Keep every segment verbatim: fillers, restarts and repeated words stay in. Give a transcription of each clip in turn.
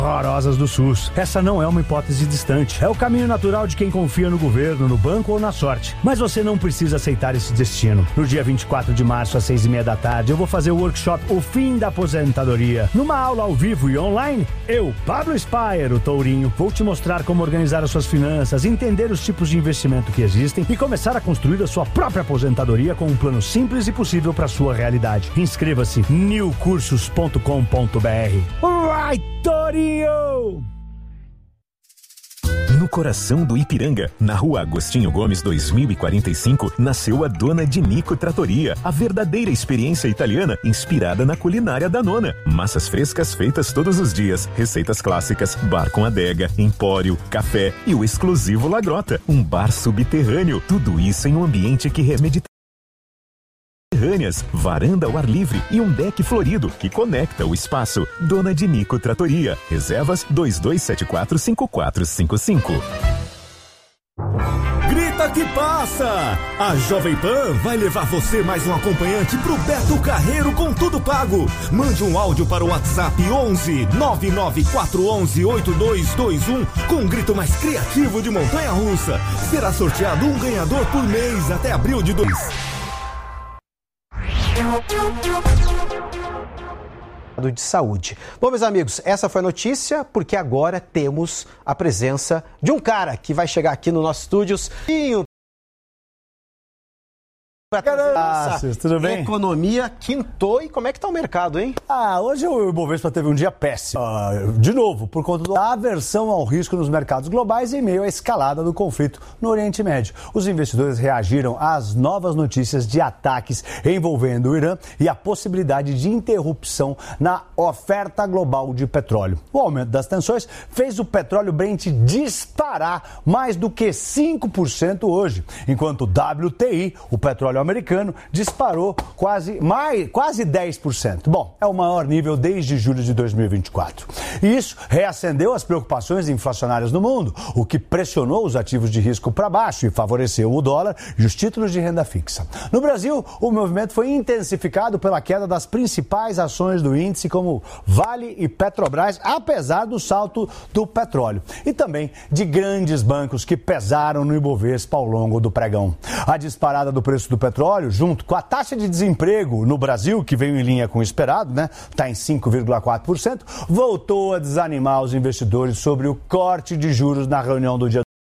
horrorosas do SUS. Essa não é uma hipótese distante. É o caminho natural de quem confia no governo, no banco ou na sorte. Mas você não precisa aceitar esse destino. No dia vinte e quatro de março, às seis e meia da tarde, eu vou fazer o workshop O Fim da Aposentadoria. Numa aula ao vivo e online, eu, Pablo Spire, o Tourinho, vou te mostrar como organizar as suas finanças, entender os tipos de investimento que existem e começar a construir a sua própria aposentadoria com um plano simples e possível para sua realidade. Inscreva-se new cursos ponto com ponto b r. Vai, Tourinho! No coração do Ipiranga, na rua Agostinho Gomes dois mil e quarenta e cinco, nasceu a Dona de Nico Trattoria, a verdadeira experiência italiana inspirada na culinária da nona. Massas frescas feitas todos os dias, receitas clássicas, bar com adega, empório, café e o exclusivo La Grota, um bar subterrâneo. Tudo isso em um ambiente que remedita varanda ao ar livre e um deck florido que conecta o espaço. Dona de Nico Trattoria. Reservas dois dois sete quatro, cinco quatro cinco cinco. Grita que passa! A Jovem Pan vai levar você mais um acompanhante pro Beto Carreiro com tudo pago. Mande um áudio para o WhatsApp onze nove nove quatro um um oito dois dois um com o grito mais criativo de montanha-russa. Será sorteado um ganhador por mês até abril de dois. De saúde. Bom, meus amigos, essa foi a notícia porque agora temos a presença de um cara que vai chegar aqui no nosso estúdios e Ah, tudo bem? Economia quintou. E como é que tá o mercado, hein? Ah, hoje o Ibovespa teve um dia péssimo. Uh, de novo, por conta da aversão ao risco nos mercados globais em meio à escalada do conflito no Oriente Médio. Os investidores reagiram às novas notícias de ataques envolvendo o Irã e a possibilidade de interrupção na oferta global de petróleo. O aumento das tensões fez o petróleo Brent disparar mais do que cinco por cento hoje, enquanto o W T I, o petróleo americano, disparou quase, mais, quase dez por cento. Bom, é o maior nível desde julho de dois mil e vinte e quatro. E isso reacendeu as preocupações inflacionárias no mundo, o que pressionou os ativos de risco para baixo e favoreceu o dólar e os títulos de renda fixa. No Brasil, o movimento foi intensificado pela queda das principais ações do índice, como Vale e Petrobras, apesar do salto do petróleo. E também de grandes bancos que pesaram no Ibovespa ao longo do pregão. A disparada do preço do petróleo petróleo, junto com a taxa de desemprego no Brasil, que veio em linha com o esperado, né? Está em cinco vírgula quatro por cento, voltou a desanimar os investidores sobre o corte de juros na reunião do dia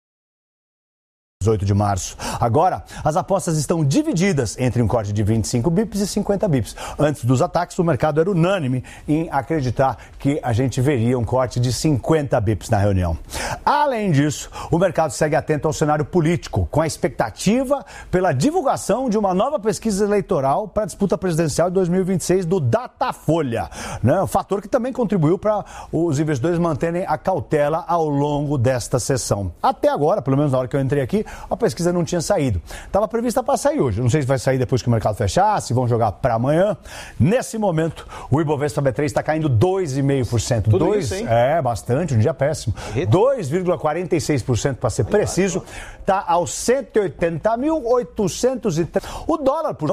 dezoito de março. Agora, as apostas estão divididas entre um corte de vinte e cinco bips e cinquenta bips. Antes dos ataques, o mercado era unânime em acreditar que a gente veria um corte de cinquenta bips na reunião. Além disso, o mercado segue atento ao cenário político, com a expectativa pela divulgação de uma nova pesquisa eleitoral para a disputa presidencial de dois mil e vinte e seis do Datafolha, né? Um fator que também contribuiu para os investidores manterem a cautela ao longo desta sessão. Até agora, pelo menos na hora que eu entrei aqui, a pesquisa não tinha saído. Estava prevista para sair hoje. Não sei se vai sair depois que o mercado fechar, se vão jogar para amanhã. Nesse momento, o Ibovespa B três está caindo dois vírgula cinco por cento. Tudo dois, isso, hein? É, bastante, um dia péssimo. dois vírgula quarenta e seis por cento para ser preciso. Está aos cento e oitenta mil oitocentos e três. O dólar, por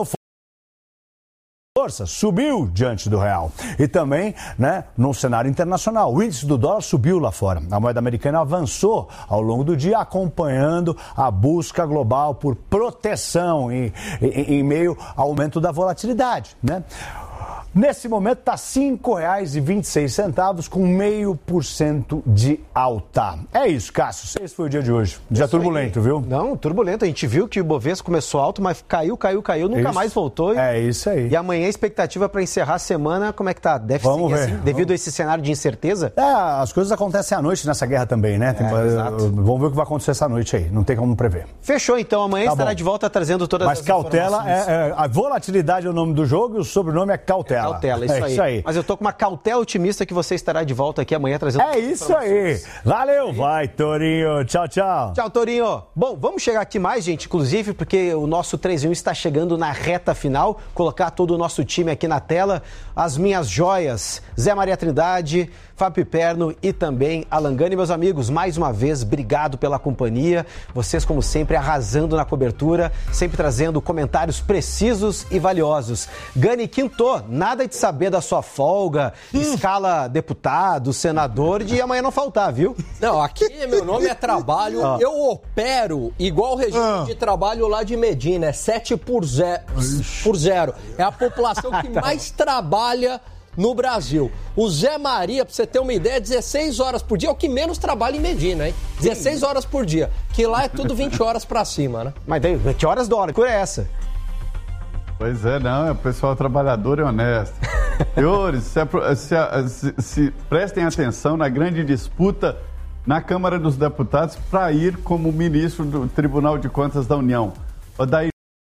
força, subiu diante do real. E também, né, no cenário internacional, o índice do dólar subiu lá fora. A moeda americana avançou ao longo do dia, acompanhando a busca global por proteção em, em, em meio ao aumento da volatilidade, né? Nesse momento está cinco reais e vinte e seis centavos, com meio por cento de alta. É isso, Cássio. Esse foi o dia de hoje. Dia isso turbulento, aí. Viu? Não, turbulento. A gente viu que o Ibovespa começou alto, mas caiu, caiu, caiu, nunca isso. mais voltou. É isso aí. E amanhã a expectativa para encerrar a semana, como é que tá? Deve Vamos seguir ver. assim, devido Vamos. a esse cenário de incerteza? É, as coisas acontecem à noite nessa guerra também, né? Tem, É, exato. Vamos ver o que vai acontecer essa noite aí. Não tem como prever. Fechou, então. Amanhã Tá estará bom. de volta trazendo todas Mas as cautela, informações. é, é, a volatilidade é o nome do jogo e o sobrenome é cautela. É cautela, isso, é aí. isso aí. Mas eu tô com uma cautela otimista que você estará de volta aqui amanhã trazendo É isso aí. Valeu, vai, Tourinho. Tchau, tchau. Tchau, Tourinho. Bom, vamos chegar aqui mais, gente, inclusive, porque o nosso três em um está chegando na reta final. Colocar todo o nosso time aqui na tela. As minhas joias, Zé Maria Trindade, Fábio Piperno e também Alan Gani. Meus amigos, mais uma vez, obrigado pela companhia. Vocês, como sempre, arrasando na cobertura, sempre trazendo comentários precisos e valiosos. Gani quintou, nada nada de saber da sua folga, hum. escala deputado, senador, de amanhã não faltar, viu? Não, aqui meu nome é trabalho, ah. eu opero igual o regime ah. de trabalho lá de Medina, é sete por zero. É a população que mais trabalha no Brasil. O Zé Maria, pra você ter uma ideia, dezesseis horas por dia é o que menos trabalha em Medina, hein? dezesseis horas por dia, que lá é tudo vinte horas pra cima, né? Mas tem, que horas do hora? Que é essa? Pois é, não, é o pessoal trabalhador e honesto. Senhores, se, se, se, se prestem atenção na grande disputa na Câmara dos Deputados para ir como ministro do Tribunal de Contas da União. Daí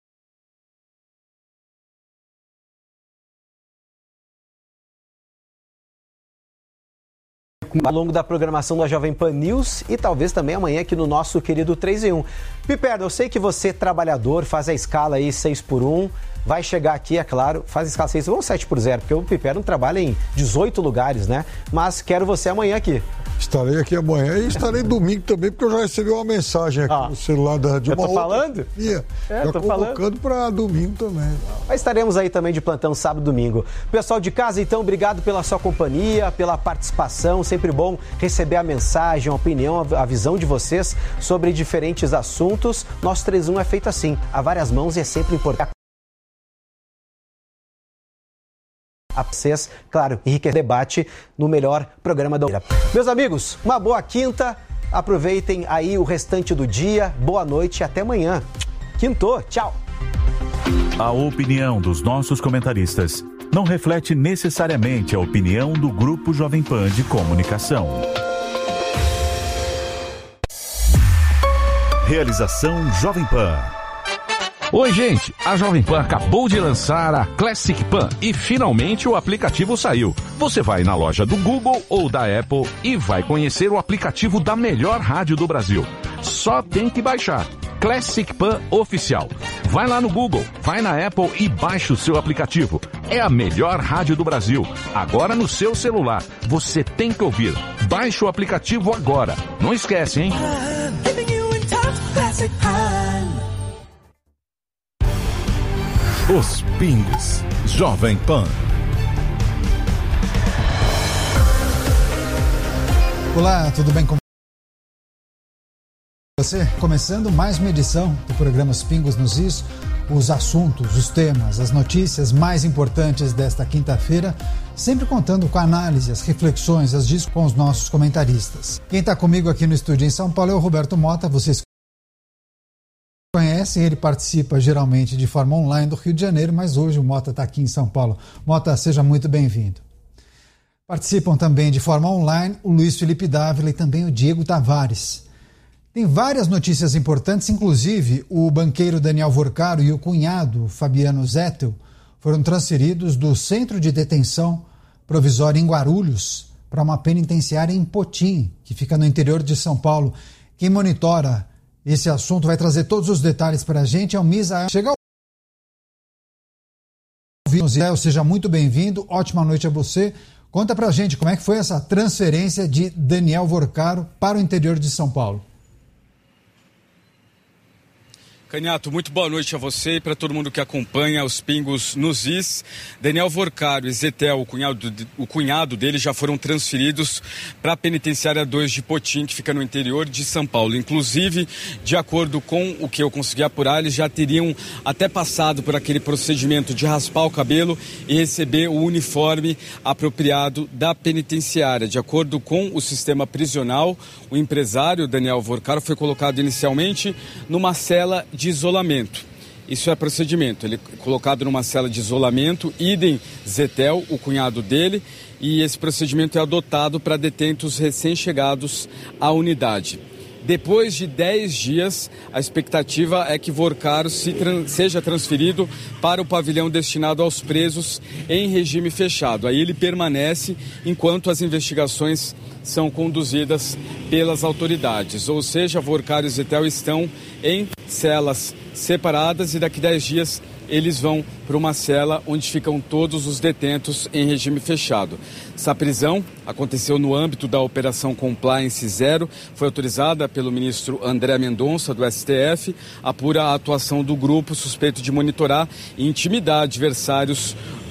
ao longo da programação da Jovem Pan News e talvez também amanhã aqui no nosso querido três em um. Piperno, eu sei que você, trabalhador, faz a escala aí seis por um, vai chegar aqui, é claro, faz a escala seis por um ou sete por zero, porque o Piperno trabalha em dezoito lugares, né? Mas quero você amanhã aqui. Estarei aqui amanhã e estarei domingo também, porque eu já recebi uma mensagem aqui ah, no celular da, de uma eu tô falando? Ia, é, já tô convocando para domingo também. Mas estaremos aí também de plantão sábado e domingo. Pessoal de casa, então, obrigado pela sua companhia, pela participação. Sempre bom receber a mensagem, a opinião, a visão de vocês sobre diferentes assuntos. Nosso três em um é feito assim, a várias mãos, e é sempre importante a vocês, claro, enriquecer o debate no melhor programa da vida. Meus amigos, uma boa quinta, aproveitem aí o restante do dia, boa noite e até amanhã. Quintou, tchau! A opinião dos nossos comentaristas não reflete necessariamente a opinião do Grupo Jovem Pan de Comunicação. Realização Jovem Pan. Oi, gente! A Jovem Pan acabou de lançar a Classic Pan e finalmente o aplicativo saiu. Você vai na loja do Google ou da Apple e vai conhecer o aplicativo da melhor rádio do Brasil. Só tem que baixar. Classic Pan Oficial. Vai lá no Google, vai na Apple e baixa o seu aplicativo. É a melhor rádio do Brasil. Agora no seu celular. Você tem que ouvir. Baixe o aplicativo agora. Não esquece, hein? Os Pingos. Jovem Pan. Olá, tudo bem com você? Começando mais uma edição do programa Os Pingos nos Is, os assuntos, os temas, as notícias mais importantes desta quinta-feira, sempre contando com a análise, as reflexões, as discussões com os nossos comentaristas. Quem está comigo aqui no estúdio em São Paulo é o Roberto Mota, vocês conhecem, ele participa geralmente de forma online do Rio de Janeiro, mas hoje o Mota está aqui em São Paulo. Mota, seja muito bem-vindo. Participam também de forma online o Luiz Felipe Dávila e também o Diego Tavares. Tem várias notícias importantes, inclusive o banqueiro Daniel Vorcaro e o cunhado Fabiano Zettel foram transferidos do centro de detenção provisório em Guarulhos para uma penitenciária em Potim, que fica no interior de São Paulo. Quem monitora esse assunto vai trazer todos os detalhes para a gente. É o Misael. Chega ao Misael, seja muito bem-vindo. Ótima noite a você. Conta pra gente como é que foi essa transferência de Daniel Vorcaro para o interior de São Paulo. Caniato, muito boa noite a você e para todo mundo que acompanha os Pingos nos Is. Daniel Vorcaro e Zettel, o cunhado, o cunhado dele, já foram transferidos para a penitenciária dois de Potim, que fica no interior de São Paulo. Inclusive, de acordo com o que eu consegui apurar, eles já teriam até passado por aquele procedimento de raspar o cabelo e receber o uniforme apropriado da penitenciária. De acordo com o sistema prisional, o empresário Daniel Vorcaro foi colocado inicialmente numa cela de isolamento. Isso é procedimento. Ele é colocado numa cela de isolamento, idem Zettel, o cunhado dele, e esse procedimento é adotado para detentos recém-chegados à unidade. Depois de dez dias, a expectativa é que Vorcaro se tran- seja transferido para o pavilhão destinado aos presos em regime fechado. Aí ele permanece enquanto as investigações são conduzidas pelas autoridades. Ou seja, Vorcaro e Zettel estão em celas separadas e daqui a dez dias eles vão para uma cela onde ficam todos os detentos em regime fechado. Essa prisão aconteceu no âmbito da Operação Compliance Zero, foi autorizada pelo ministro André Mendonça, do S T F, apura a atuação do grupo suspeito de monitorar e intimidar adversários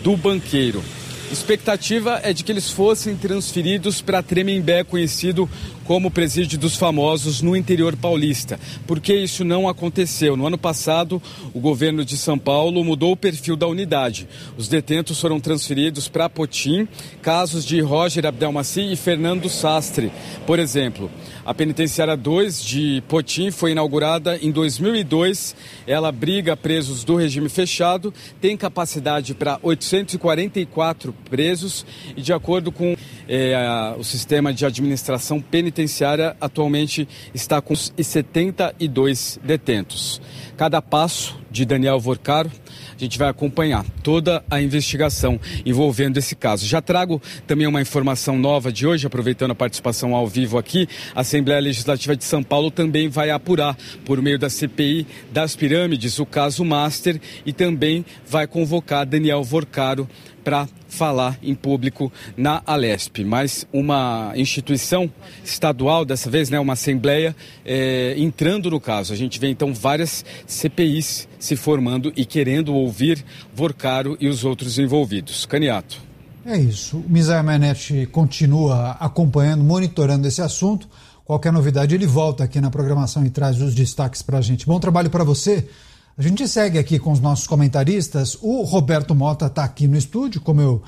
do banqueiro. Expectativa é de que eles fossem transferidos para Tremembé, conhecido como Presídio dos Famosos, no interior paulista. Por que isso não aconteceu? No ano passado, o governo de São Paulo mudou o perfil da unidade. Os detentos foram transferidos para Potim, casos de Roger Abdelmaci e Fernando Sastre, por exemplo. A penitenciária dois de Potim foi inaugurada em dois mil e dois. Ela abriga presos do regime fechado, tem capacidade para oitocentos e quarenta e quatro presos e, de acordo com é, a, o sistema de administração penitenciária, atualmente está com setenta e dois detentos. Cada passo de Daniel Vorcaro, a gente vai acompanhar toda a investigação envolvendo esse caso. Já trago também uma informação nova de hoje, aproveitando a participação ao vivo aqui. A Assembleia Legislativa de São Paulo também vai apurar, por meio da C P I das Pirâmides, o caso Master e também vai convocar Daniel Vorcaro para falar em público na Alesp. Mas uma instituição estadual, dessa vez, né, uma assembleia, é, entrando no caso. A gente vê então várias C P Is se formando e querendo ouvir Vorcaro e os outros envolvidos. Caniato. É isso. O Misael Menete continua acompanhando, monitorando esse assunto. Qualquer novidade ele volta aqui na programação e traz os destaques para a gente. Bom trabalho para você. A gente segue aqui com os nossos comentaristas. O Roberto Mota está aqui no estúdio, como eu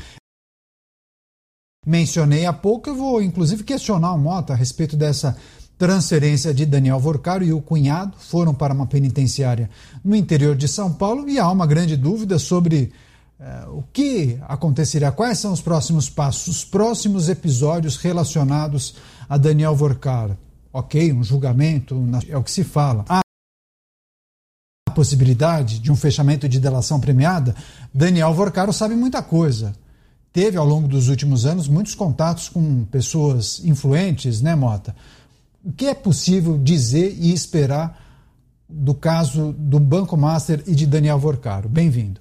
mencionei há pouco. Eu vou, inclusive, questionar o Mota a respeito dessa transferência de Daniel Vorcaro e o cunhado. Foram para uma penitenciária no interior de São Paulo e há uma grande dúvida sobre eh, o que acontecerá, quais são os próximos passos, os próximos episódios relacionados a Daniel Vorcaro. Ok, um julgamento, é o que se fala. Há possibilidade de um fechamento de delação premiada. Daniel Vorcaro sabe muita coisa. Teve, ao longo dos últimos anos, muitos contatos com pessoas influentes, né, Mota? O que é possível dizer e esperar do caso do Banco Master e de Daniel Vorcaro? Bem-vindo.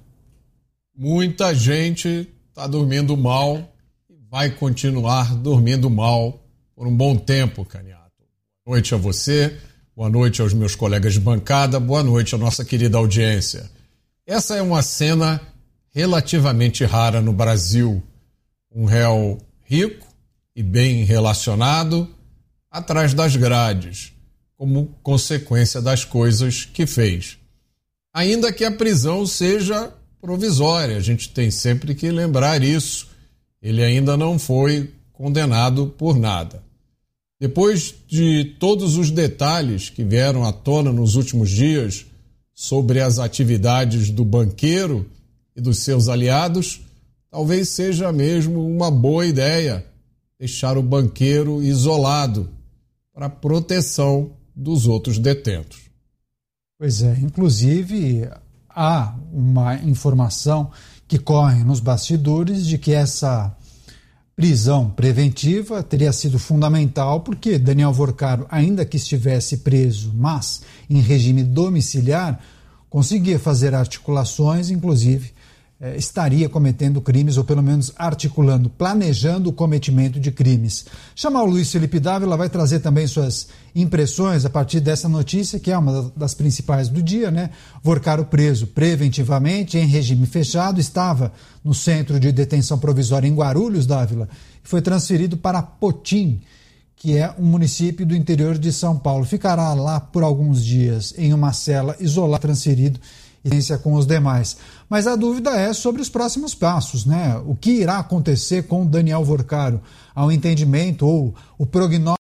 Muita gente está dormindo mal e vai continuar dormindo mal por um bom tempo, Caniato. Boa noite a você. Boa noite aos meus colegas de bancada, boa noite à nossa querida audiência. Essa é uma cena relativamente rara no Brasil. Um réu rico e bem relacionado atrás das grades, como consequência das coisas que fez. Ainda que a prisão seja provisória, a gente tem sempre que lembrar isso. Ele ainda não foi condenado por nada. Depois de todos os detalhes que vieram à tona nos últimos dias sobre as atividades do banqueiro e dos seus aliados, talvez seja mesmo uma boa ideia deixar o banqueiro isolado para proteção dos outros detentos. Pois é, inclusive há uma informação que corre nos bastidores de que essa prisão preventiva teria sido fundamental porque Daniel Vorcaro, ainda que estivesse preso, mas em regime domiciliar, conseguia fazer articulações, inclusive eh, estaria cometendo crimes, ou pelo menos articulando, planejando o cometimento de crimes. Chamar o Luiz Felipe Dávila vai trazer também suas impressões a partir dessa notícia, que é uma das principais do dia, né? Vorcaro preso preventivamente, em regime fechado, estava no centro de detenção provisória em Guarulhos, Dávila, e foi transferido para Potim, que é um município do interior de São Paulo. Ficará lá por alguns dias em uma cela isolada, transferido e com os demais. Mas a dúvida é sobre os próximos passos, né? O que irá acontecer com Daniel Vorcaro ao entendimento ou o prognóstico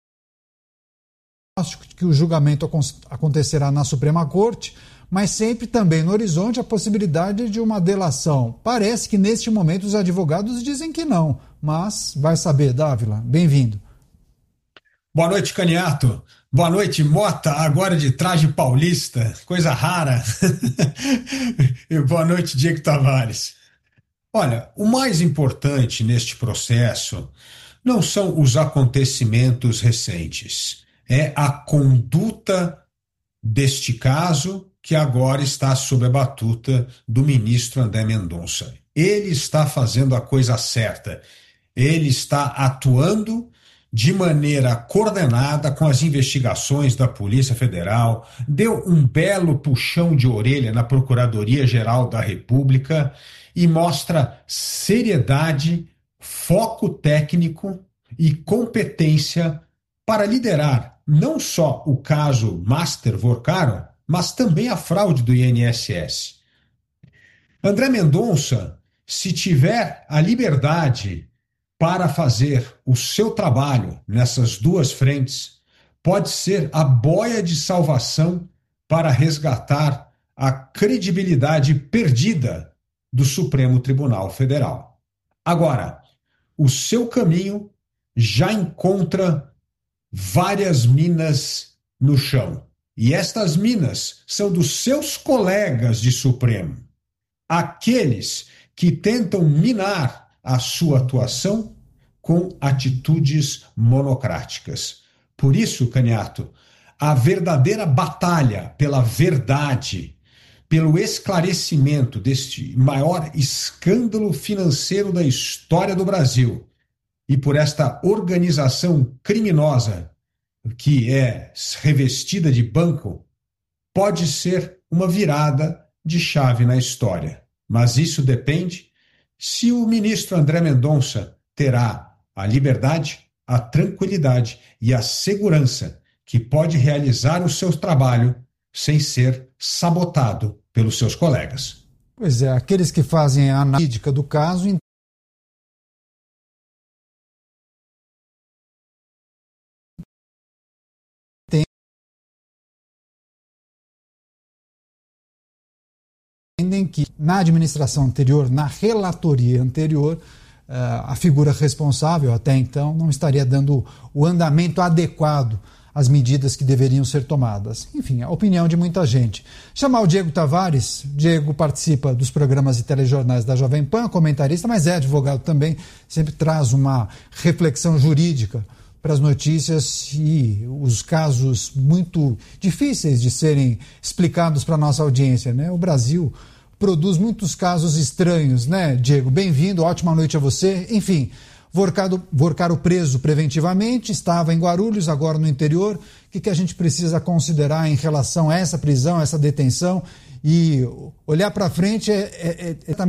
que o julgamento acontecerá na Suprema Corte, mas sempre também no horizonte a possibilidade de uma delação. Parece que neste momento os advogados dizem que não, mas vai saber, Dávila. Bem-vindo. Boa noite, Caniato. Boa noite, Mota, agora de traje paulista, coisa rara. E boa noite, Diego Tavares. Olha, o mais importante neste processo não são os acontecimentos recentes, é a conduta deste caso que agora está sob a batuta do ministro André Mendonça. Ele está fazendo a coisa certa, ele está atuando de maneira coordenada com as investigações da Polícia Federal, deu um belo puxão de orelha na Procuradoria-Geral da República e mostra seriedade, foco técnico e competência para liderar não só o caso Master Vorcaro, mas também a fraude do I N S S. André Mendonça, se tiver a liberdade para fazer o seu trabalho nessas duas frentes, pode ser a boia de salvação para resgatar a credibilidade perdida do Supremo Tribunal Federal. Agora, o seu caminho já encontra várias minas no chão. E estas minas são dos seus colegas de Supremo, aqueles que tentam minar a sua atuação com atitudes monocráticas. Por isso, Caniato, a verdadeira batalha pela verdade, pelo esclarecimento deste maior escândalo financeiro da história do Brasil e por esta organização criminosa que é revestida de banco, pode ser uma virada de chave na história. Mas isso depende se o ministro André Mendonça terá a liberdade, a tranquilidade e a segurança que pode realizar o seu trabalho sem ser sabotado pelos seus colegas. Pois é, aqueles que fazem a analítica do caso entendem que na administração anterior, na relatoria anterior, a figura responsável até então não estaria dando o andamento adequado às medidas que deveriam ser tomadas. Enfim, a opinião de muita gente. Chamar o Diego Tavares. Diego participa dos programas e telejornais da Jovem Pan, comentarista, mas é advogado também, sempre traz uma reflexão jurídica para as notícias e os casos muito difíceis de serem explicados para a nossa audiência, né? O Brasil produz muitos casos estranhos, né, Diego? Bem-vindo, ótima noite a você. Enfim, Vorcaro, Vorcaro preso preventivamente, estava em Guarulhos, agora no interior. O que, que a gente precisa considerar em relação a essa prisão, essa detenção? E olhar para frente é, é, é exatamente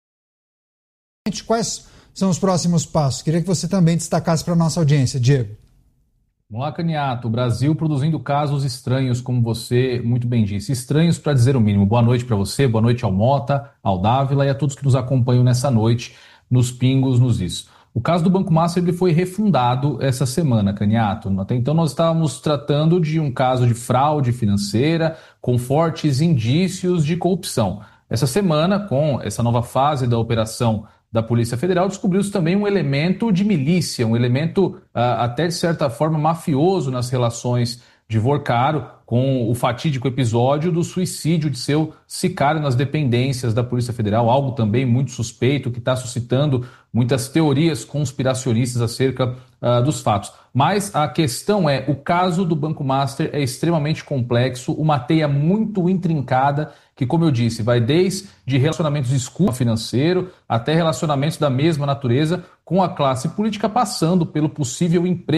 quais são os próximos passos. Queria que você também destacasse para a nossa audiência, Diego. Vamos lá, Caniato. O Brasil produzindo casos estranhos, como você muito bem disse. Estranhos para dizer o mínimo. Boa noite para você, boa noite ao Mota, ao Dávila e a todos que nos acompanham nessa noite nos Pingos, nos Is. O caso do Banco Master ele foi refundado essa semana, Caniato. Até então nós estávamos tratando de um caso de fraude financeira com fortes indícios de corrupção. Essa semana, com essa nova fase da operação da Polícia Federal, descobriu-se também um elemento de milícia, um elemento uh, até de certa forma mafioso nas relações de Vorcaro, com o fatídico episódio do suicídio de seu sicário nas dependências da Polícia Federal, algo também muito suspeito, que está suscitando muitas teorias conspiracionistas acerca uh, dos fatos. Mas a questão é, o caso do Banco Master é extremamente complexo, uma teia muito intrincada, que, como eu disse, vai desde relacionamentos escuros financeiro até relacionamentos da mesma natureza com a classe política, passando pelo possível emprego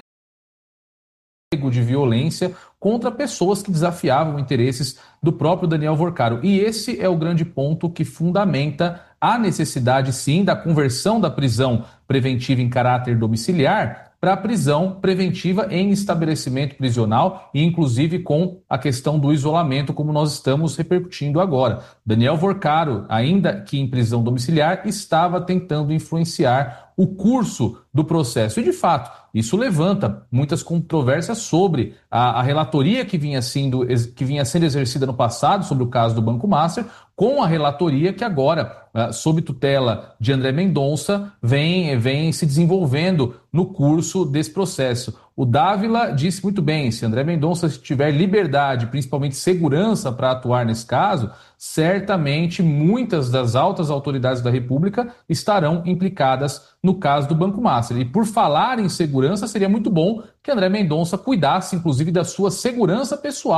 de violência contra pessoas que desafiavam interesses do próprio Daniel Vorcaro. E esse é o grande ponto que fundamenta a necessidade, sim, da conversão da prisão preventiva em caráter domiciliar para a prisão preventiva em estabelecimento prisional e, inclusive, com a questão do isolamento, como nós estamos repercutindo agora. Daniel Vorcaro, ainda que em prisão domiciliar, estava tentando influenciar o curso do processo. E, de fato, isso levanta muitas controvérsias sobre a, a relatoria que vinha, sendo, que vinha sendo exercida no passado sobre o caso do Banco Master, com a relatoria que agora, sob tutela de André Mendonça, vem, vem se desenvolvendo no curso desse processo. O Dávila disse muito bem, se André Mendonça tiver liberdade, principalmente segurança para atuar nesse caso, certamente muitas das altas autoridades da República estarão implicadas no caso do Banco Master. E por falar em segurança, seria muito bom que André Mendonça cuidasse, inclusive, da sua segurança pessoal.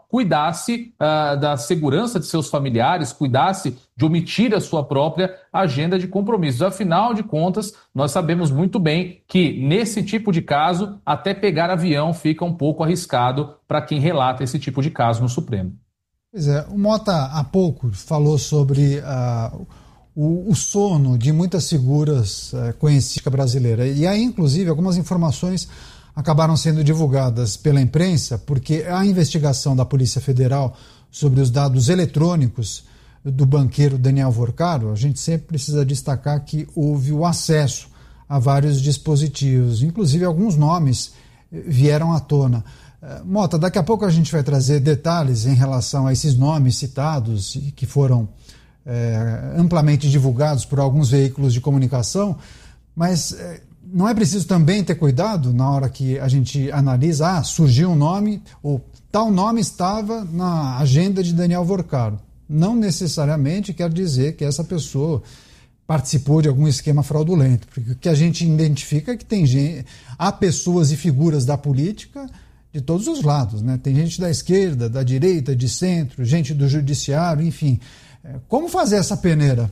cuidasse uh, da segurança de seus familiares, cuidasse de omitir a sua própria agenda de compromissos. Afinal de contas, nós sabemos muito bem que, nesse tipo de caso, até pegar avião fica um pouco arriscado para quem relata esse tipo de caso no Supremo. Pois é, o Mota há pouco falou sobre uh, o, o sono de muitas figuras uh, conhecidas brasileiras. E aí, inclusive, algumas informações acabaram sendo divulgadas pela imprensa, porque a investigação da Polícia Federal sobre os dados eletrônicos do banqueiro Daniel Vorcaro, a gente sempre precisa destacar que houve o acesso a vários dispositivos, inclusive alguns nomes vieram à tona. Mota, daqui a pouco a gente vai trazer detalhes em relação a esses nomes citados e que foram é, amplamente divulgados por alguns veículos de comunicação, mas é, não é preciso também ter cuidado na hora que a gente analisa, ah, surgiu um nome, ou tal nome estava na agenda de Daniel Vorcaro. Não necessariamente quer dizer que essa pessoa participou de algum esquema fraudulento, porque o que a gente identifica é que tem gente, há pessoas e figuras da política de todos os lados, né? Tem gente da esquerda, da direita, de centro, gente do judiciário, enfim. Como fazer essa peneira?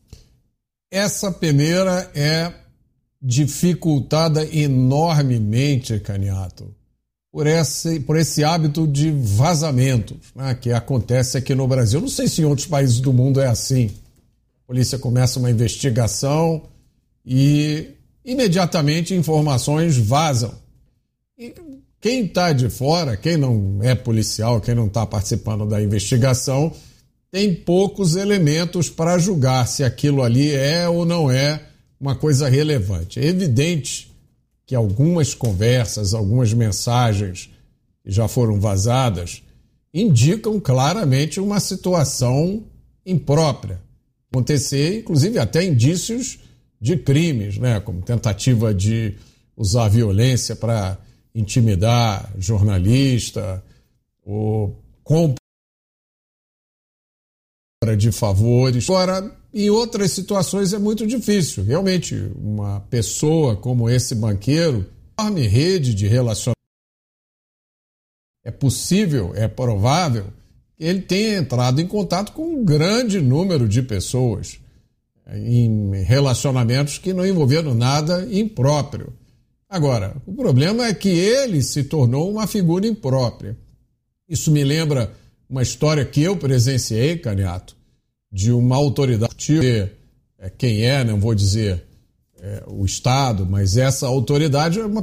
Essa peneira é dificultada enormemente, Caniato, por esse, por esse hábito de vazamentos, né, que acontece aqui no Brasil. Não sei se em outros países do mundo é assim. A polícia começa uma investigação e imediatamente informações vazam. E quem está de fora, quem não é policial, quem não está participando da investigação, tem poucos elementos para julgar se aquilo ali é ou não é uma coisa relevante. É evidente que algumas conversas, algumas mensagens que já foram vazadas indicam claramente uma situação imprópria. Acontecer, inclusive, até indícios de crimes, né? Como tentativa de usar violência para intimidar jornalista, ou compra de favores. Agora, em outras situações é muito difícil. Realmente, uma pessoa como esse banqueiro, enorme rede de relacionamento, é possível, é provável que ele tenha entrado em contato com um grande número de pessoas em relacionamentos que não envolveram nada impróprio. Agora, o problema é que ele se tornou uma figura imprópria. Isso me lembra uma história que eu presenciei, Caniato, de uma autoridade, é, quem é, não vou dizer é, o Estado, mas essa autoridade é uma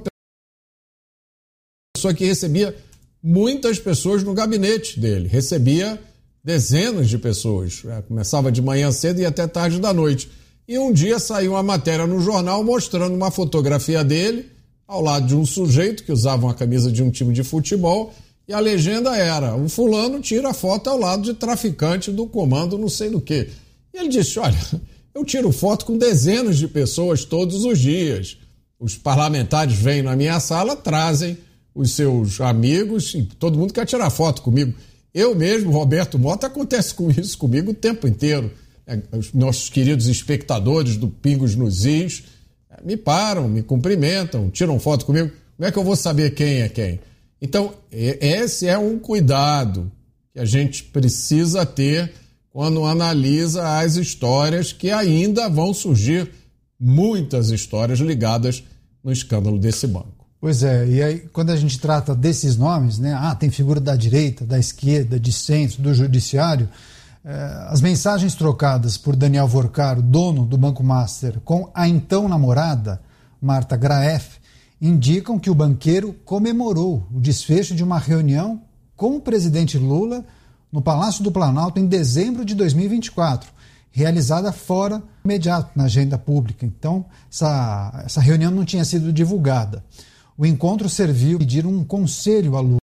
pessoa que recebia muitas pessoas no gabinete dele, recebia dezenas de pessoas, é, começava de manhã cedo e até tarde da noite. E um dia saiu uma matéria no jornal mostrando uma fotografia dele ao lado de um sujeito que usava uma camisa de um time de futebol. E a legenda era, o fulano tira a foto ao lado de traficante do comando não sei do que. E ele disse, olha, eu tiro foto com dezenas de pessoas todos os dias. Os parlamentares vêm na minha sala, trazem os seus amigos, e todo mundo quer tirar foto comigo. Eu mesmo, Roberto Mota, acontece com isso comigo o tempo inteiro. Os nossos queridos espectadores do Pingos nos Is me param, me cumprimentam, tiram foto comigo. Como é que eu vou saber quem é quem? Então, esse é um cuidado que a gente precisa ter quando analisa as histórias, que ainda vão surgir muitas histórias ligadas no escândalo desse banco. Pois é, e aí quando a gente trata desses nomes, né? Ah, tem figura da direita, da esquerda, de centro, do judiciário, eh, as mensagens trocadas por Daniel Vorcaro, dono do Banco Master, com a então namorada, Marta Graeff, indicam que o banqueiro comemorou o desfecho de uma reunião com o presidente Lula no Palácio do Planalto em dezembro de dois mil e vinte e quatro, realizada fora imediato na agenda pública. Então, essa, essa reunião não tinha sido divulgada. O encontro serviu para pedir um conselho a Lula,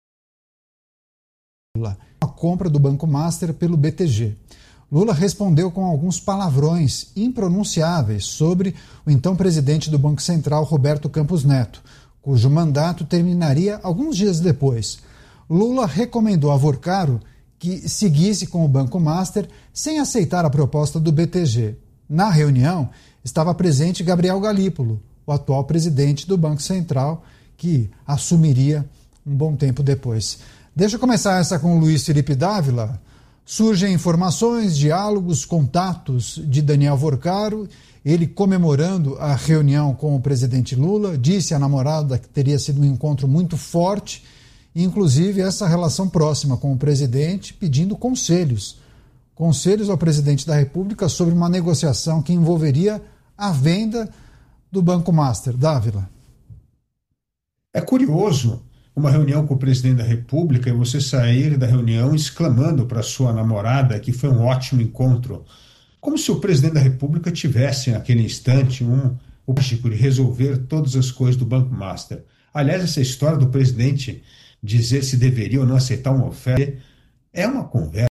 a compra do Banco Master pelo B T G. Lula respondeu com alguns palavrões impronunciáveis sobre o então presidente do Banco Central, Roberto Campos Neto, cujo mandato terminaria alguns dias depois. Lula recomendou a Vorcaro que seguisse com o Banco Master sem aceitar a proposta do B T G. Na reunião, estava presente Gabriel Galípolo, o atual presidente do Banco Central, que assumiria um bom tempo depois. Deixa eu começar essa com o Luiz Felipe Dávila. Surgem informações, diálogos, contatos de Daniel Vorcaro, ele comemorando a reunião com o presidente Lula, disse à namorada que teria sido um encontro muito forte, inclusive essa relação próxima com o presidente, pedindo conselhos. Conselhos ao presidente da República sobre uma negociação que envolveria a venda do Banco Master. Dávila. É curioso uma reunião com o presidente da República e você sair da reunião exclamando para sua namorada que foi um ótimo encontro, como se o presidente da República tivesse naquele instante um objetivo de resolver todas as coisas do Banco Master. Aliás, essa história do presidente dizer se deveria ou não aceitar uma oferta é uma conversa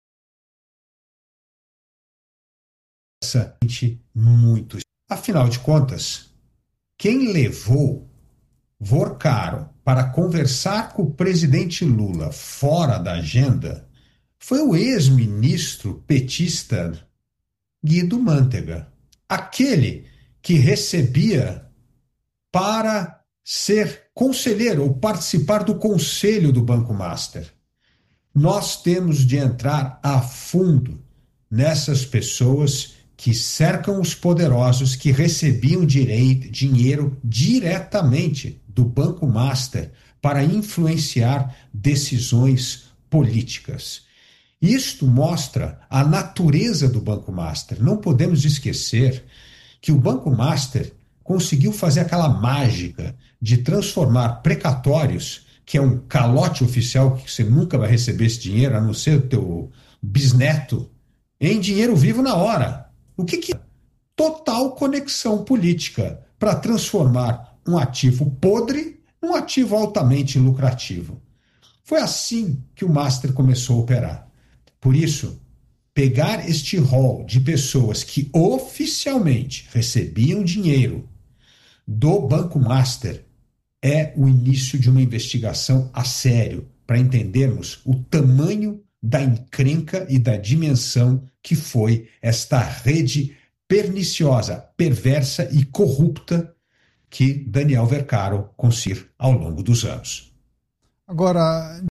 muito. Afinal de contas, quem levou Vorcaro para conversar com o presidente Lula fora da agenda foi o ex-ministro petista Guido Mantega, aquele que recebia para ser conselheiro ou participar do conselho do Banco Master. Nós temos de entrar a fundo nessas pessoas que cercam os poderosos que recebiam direito, dinheiro diretamente do Banco Master para influenciar decisões políticas. Isto mostra a natureza do Banco Master. Não podemos esquecer que o Banco Master conseguiu fazer aquela mágica de transformar precatórios, que é um calote oficial que você nunca vai receber esse dinheiro, a não ser o teu bisneto, em dinheiro vivo na hora. O que que é? Total conexão política para transformar um ativo podre num ativo altamente lucrativo. Foi assim que o Master começou a operar. Por isso, pegar este rol de pessoas que oficialmente recebiam dinheiro do Banco Master é o início de uma investigação a sério, para entendermos o tamanho da encrenca e da dimensão que foi esta rede perniciosa, perversa e corrupta que Daniel Vorcaro conseguiu ao longo dos anos. Agora,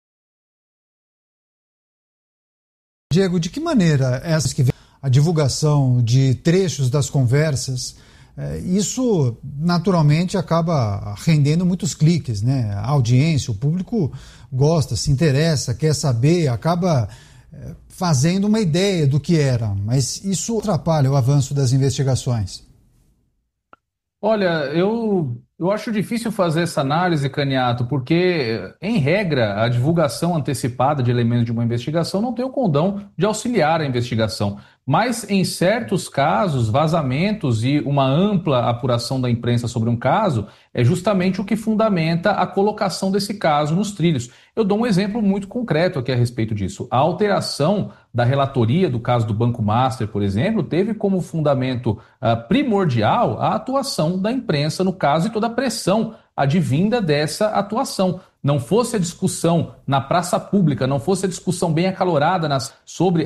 Diego, de que maneira essa que a divulgação de trechos das conversas, isso naturalmente acaba rendendo muitos cliques, né? A audiência, o público gosta, se interessa, quer saber, acaba fazendo uma ideia do que era, mas isso atrapalha o avanço das investigações. Olha, eu, eu acho difícil fazer essa análise, Caniato, porque, em regra, a divulgação antecipada de elementos de uma investigação não tem o condão de auxiliar a investigação. Mas, em certos casos, vazamentos e uma ampla apuração da imprensa sobre um caso é justamente o que fundamenta a colocação desse caso nos trilhos. Eu dou um exemplo muito concreto aqui a respeito disso. A alteração da relatoria do caso do Banco Master, por exemplo, teve como fundamento uh, primordial a atuação da imprensa no caso e toda a pressão advinda dessa atuação. Não fosse a discussão na praça pública, não fosse a discussão bem acalorada nas, sobre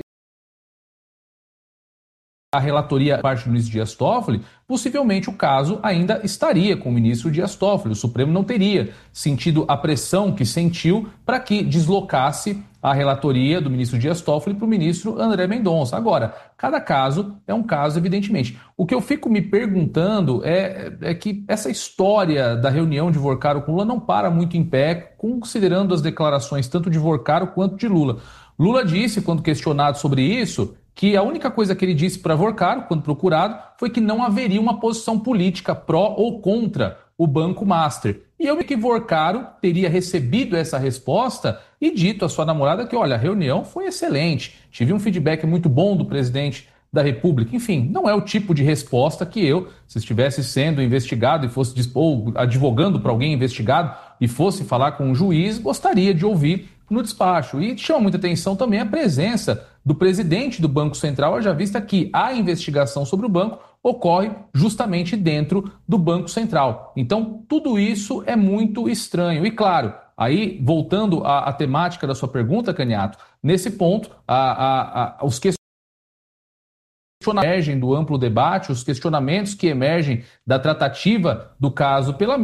a relatoria da parte do ministro Dias Toffoli, possivelmente o caso ainda estaria com o ministro Dias Toffoli. O Supremo não teria sentido a pressão que sentiu para que deslocasse a relatoria do ministro Dias Toffoli para o ministro André Mendonça. Agora, cada caso é um caso, evidentemente. O que eu fico me perguntando é, é que essa história da reunião de Vorcaro com Lula não para muito em pé, considerando as declarações tanto de Vorcaro quanto de Lula. Lula disse, quando questionado sobre isso, que a única coisa que ele disse para Vorcaro, quando procurado, foi que não haveria uma posição política pró ou contra o Banco Master. E eu vi que Vorcaro teria recebido essa resposta e dito à sua namorada que, olha, a reunião foi excelente, tive um feedback muito bom do presidente da República. Enfim, não é o tipo de resposta que eu, se estivesse sendo investigado e fosse ou advogando para alguém investigado e fosse falar com um juiz, gostaria de ouvir no despacho. E chama muita atenção também a presença do presidente do Banco Central, já vista que a investigação sobre o banco ocorre justamente dentro do Banco Central. Então, tudo isso é muito estranho. E claro, aí, voltando à, à temática da sua pergunta, Caniato, nesse ponto, a, a, a, os questionamentos que emergem do amplo debate, os questionamentos que emergem da tratativa do caso pela mídia,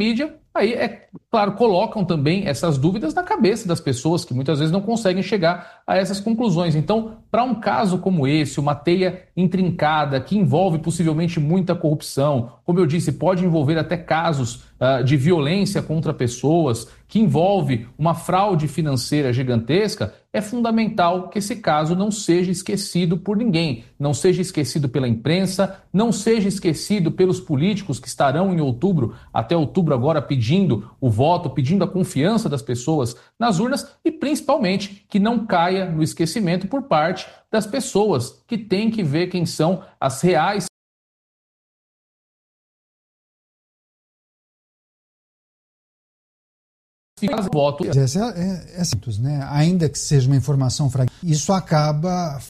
aí, é claro, colocam também essas dúvidas na cabeça das pessoas que muitas vezes não conseguem chegar a essas conclusões. Então, para um caso como esse, uma teia intrincada que envolve possivelmente muita corrupção, como eu disse, pode envolver até casos uh, de violência contra pessoas, que envolve uma fraude financeira gigantesca, é fundamental que esse caso não seja esquecido por ninguém, não seja esquecido pela imprensa, não seja esquecido pelos políticos que estarão em outubro, até outubro agora, pedindo o voto, pedindo a confiança das pessoas nas urnas e, principalmente, que não caia no esquecimento por parte das pessoas que têm que ver quem são as reais voto. Essa é, é, é, né? Ainda que seja uma informação fragmentada, isso acaba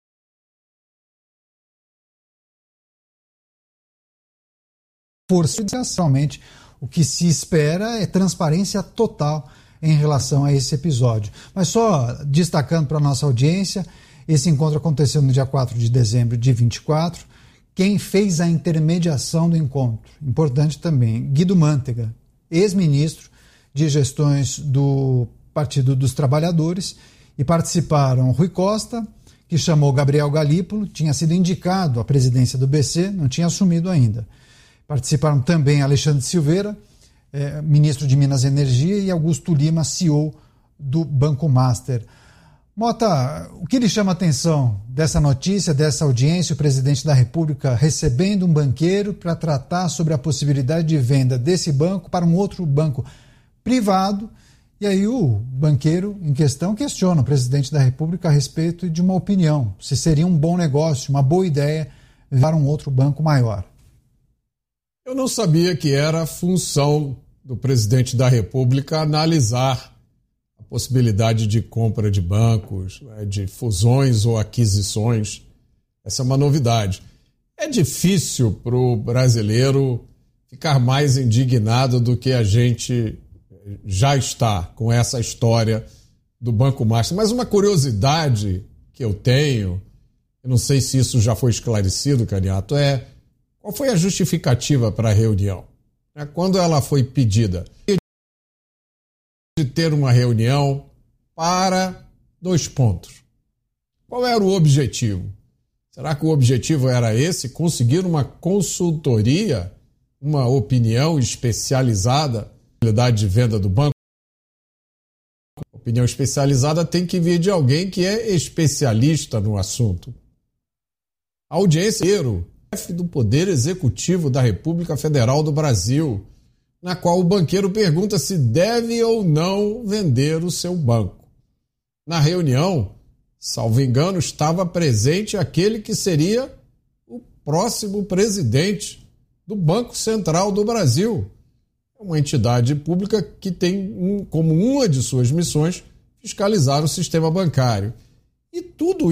forçosamente. O que se espera é transparência total em relação a esse episódio. Mas só destacando para a nossa audiência, esse encontro aconteceu no dia quatro de dezembro de vinte e quatro. Quem fez a intermediação do encontro? Importante também, Guido Mantega, ex-ministro de gestões do Partido dos Trabalhadores, e participaram Rui Costa, que chamou Gabriel Galípolo, tinha sido indicado à presidência do B C, não tinha assumido ainda. Participaram também Alexandre Silveira, eh, ministro de Minas e Energia, e Augusto Lima, C E O do Banco Master. Mota, o que lhe chama a atenção dessa notícia, dessa audiência, o presidente da República recebendo um banqueiro para tratar sobre a possibilidade de venda desse banco para um outro banco privado, e aí o banqueiro em questão questiona o presidente da República a respeito de uma opinião, se seria um bom negócio, uma boa ideia levar um outro banco maior. Eu não sabia que era função do presidente da República analisar a possibilidade de compra de bancos, de fusões ou aquisições. Essa é uma novidade. É difícil para o brasileiro ficar mais indignado do que a gente já está com essa história do Banco Master. Mas uma curiosidade que eu tenho, eu não sei se isso já foi esclarecido, Caniato, é qual foi a justificativa para a reunião? Quando ela foi pedida? De ter uma reunião para dois pontos. Qual era o objetivo? Será que o objetivo era esse? Conseguir uma consultoria, uma opinião especializada de venda do banco? A opinião especializada tem que vir de alguém que é especialista no assunto. A audiência chefe do Poder Executivo da República Federal do Brasil, na qual o banqueiro pergunta se deve ou não vender o seu banco. Na reunião, salvo engano, estava presente aquele que seria o próximo presidente do Banco Central do Brasil, uma entidade pública que tem um, como uma de suas missões fiscalizar o sistema bancário. E tudo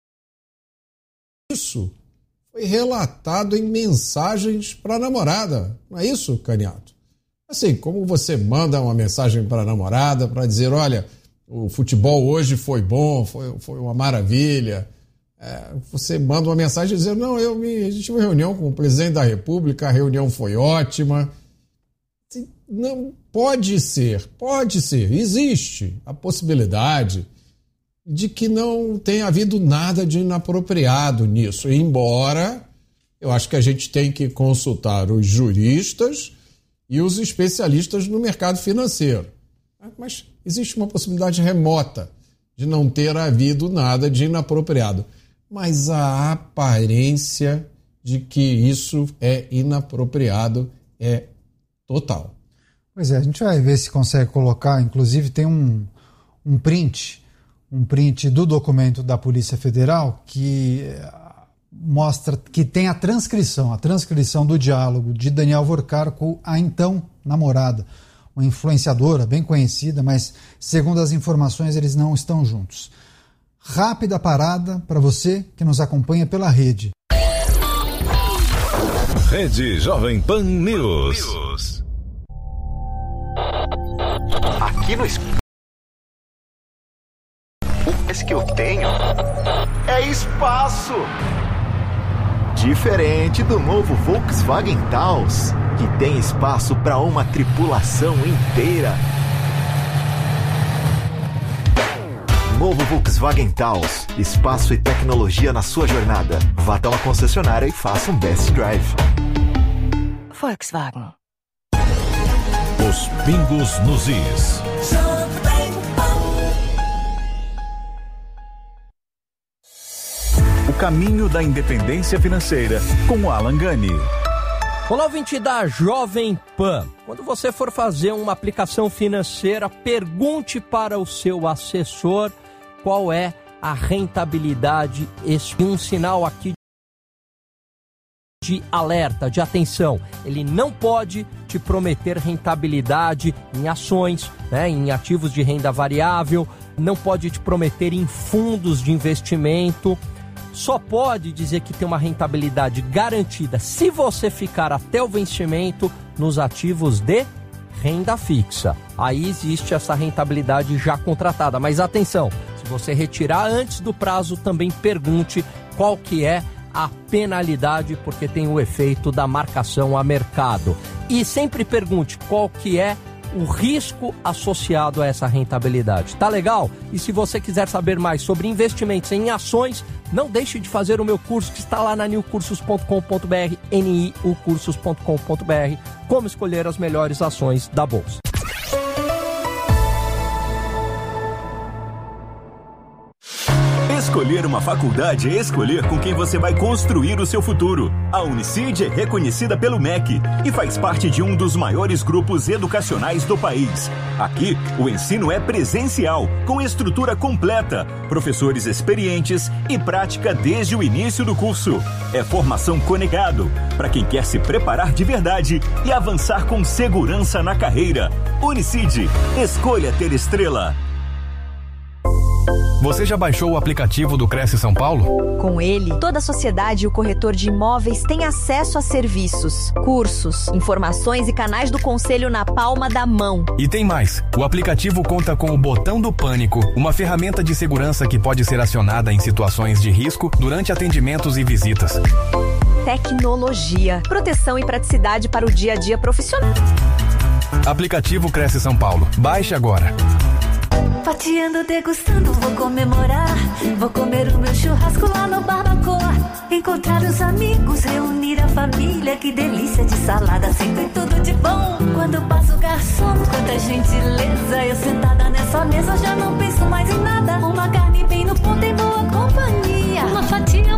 isso foi relatado em mensagens para a namorada. Não é isso, Caniato? Assim, como você manda uma mensagem para a namorada para dizer, olha, o futebol hoje foi bom, foi, foi uma maravilha. É, você manda uma mensagem dizendo, não, eu me, a gente tive uma reunião com o presidente da República, a reunião foi ótima. Não, pode ser, pode ser, existe a possibilidade de que não tenha havido nada de inapropriado nisso, embora eu acho que a gente tem que consultar os juristas e os especialistas no mercado financeiro. Mas existe uma possibilidade remota de não ter havido nada de inapropriado, mas a aparência de que isso é inapropriado é total. Pois é, a gente vai ver se consegue colocar, inclusive tem um, um print, um print do documento da Polícia Federal que mostra que tem a transcrição, a transcrição do diálogo de Daniel Vorcar com a então namorada, uma influenciadora bem conhecida, mas segundo as informações eles não estão juntos. Rápida parada para você que nos acompanha pela rede. Rede Jovem Pan News. News. Aqui no espaço que eu tenho é espaço. Diferente do novo Volkswagen Taos, que tem espaço para uma tripulação inteira. Novo Volkswagen Taos, espaço e tecnologia na sua jornada. Vá até uma concessionária e faça um best drive. Volkswagen. Os pingos nos is. O caminho da independência financeira com Alan Gani. Olá, ouvinte da Jovem Pan. Quando você for fazer uma aplicação financeira, pergunte para o seu assessor qual é a rentabilidade. Esse um sinal aqui de alerta, de atenção. Ele não pode te prometer rentabilidade em ações, né, em ativos de renda variável, não pode te prometer em fundos de investimento. Só pode dizer que tem uma rentabilidade garantida se você ficar até o vencimento nos ativos de renda fixa. Aí existe essa rentabilidade já contratada. Mas atenção, se você retirar antes do prazo, também pergunte qual que é a penalidade, porque tem o efeito da marcação a mercado. E sempre pergunte qual que é o risco associado a essa rentabilidade. Tá legal? E se você quiser saber mais sobre investimentos em ações, não deixe de fazer o meu curso que está lá na new cursos ponto com ponto b r, n i u cursos ponto com ponto b r, como escolher as melhores ações da Bolsa. Escolher uma faculdade é escolher com quem você vai construir o seu futuro. A Unicid é reconhecida pelo M E C e faz parte de um dos maiores grupos educacionais do país. Aqui, o ensino é presencial, com estrutura completa, professores experientes e prática desde o início do curso. É formação Conecado, para quem quer se preparar de verdade e avançar com segurança na carreira. Unicid, escolha ter estrela. Você já baixou o aplicativo do Cresce São Paulo? Com ele, toda a sociedade e o corretor de imóveis têm acesso a serviços, cursos, informações e canais do conselho na palma da mão. E tem mais. O aplicativo conta com o botão do pânico, uma ferramenta de segurança que pode ser acionada em situações de risco durante atendimentos e visitas. Tecnologia, proteção e praticidade para o dia a dia profissional. Aplicativo Cresce São Paulo. Baixe agora. Fatiando, degustando, vou comemorar. Vou comer o meu churrasco lá no Barbacoa. Encontrar os amigos, reunir a família. Que delícia de salada, sempre tudo de bom. Quando passa o garçom, quanta gentileza. Eu sentada nessa mesa já não penso mais em nada. Uma carne bem no ponto em boa companhia. Uma fatia.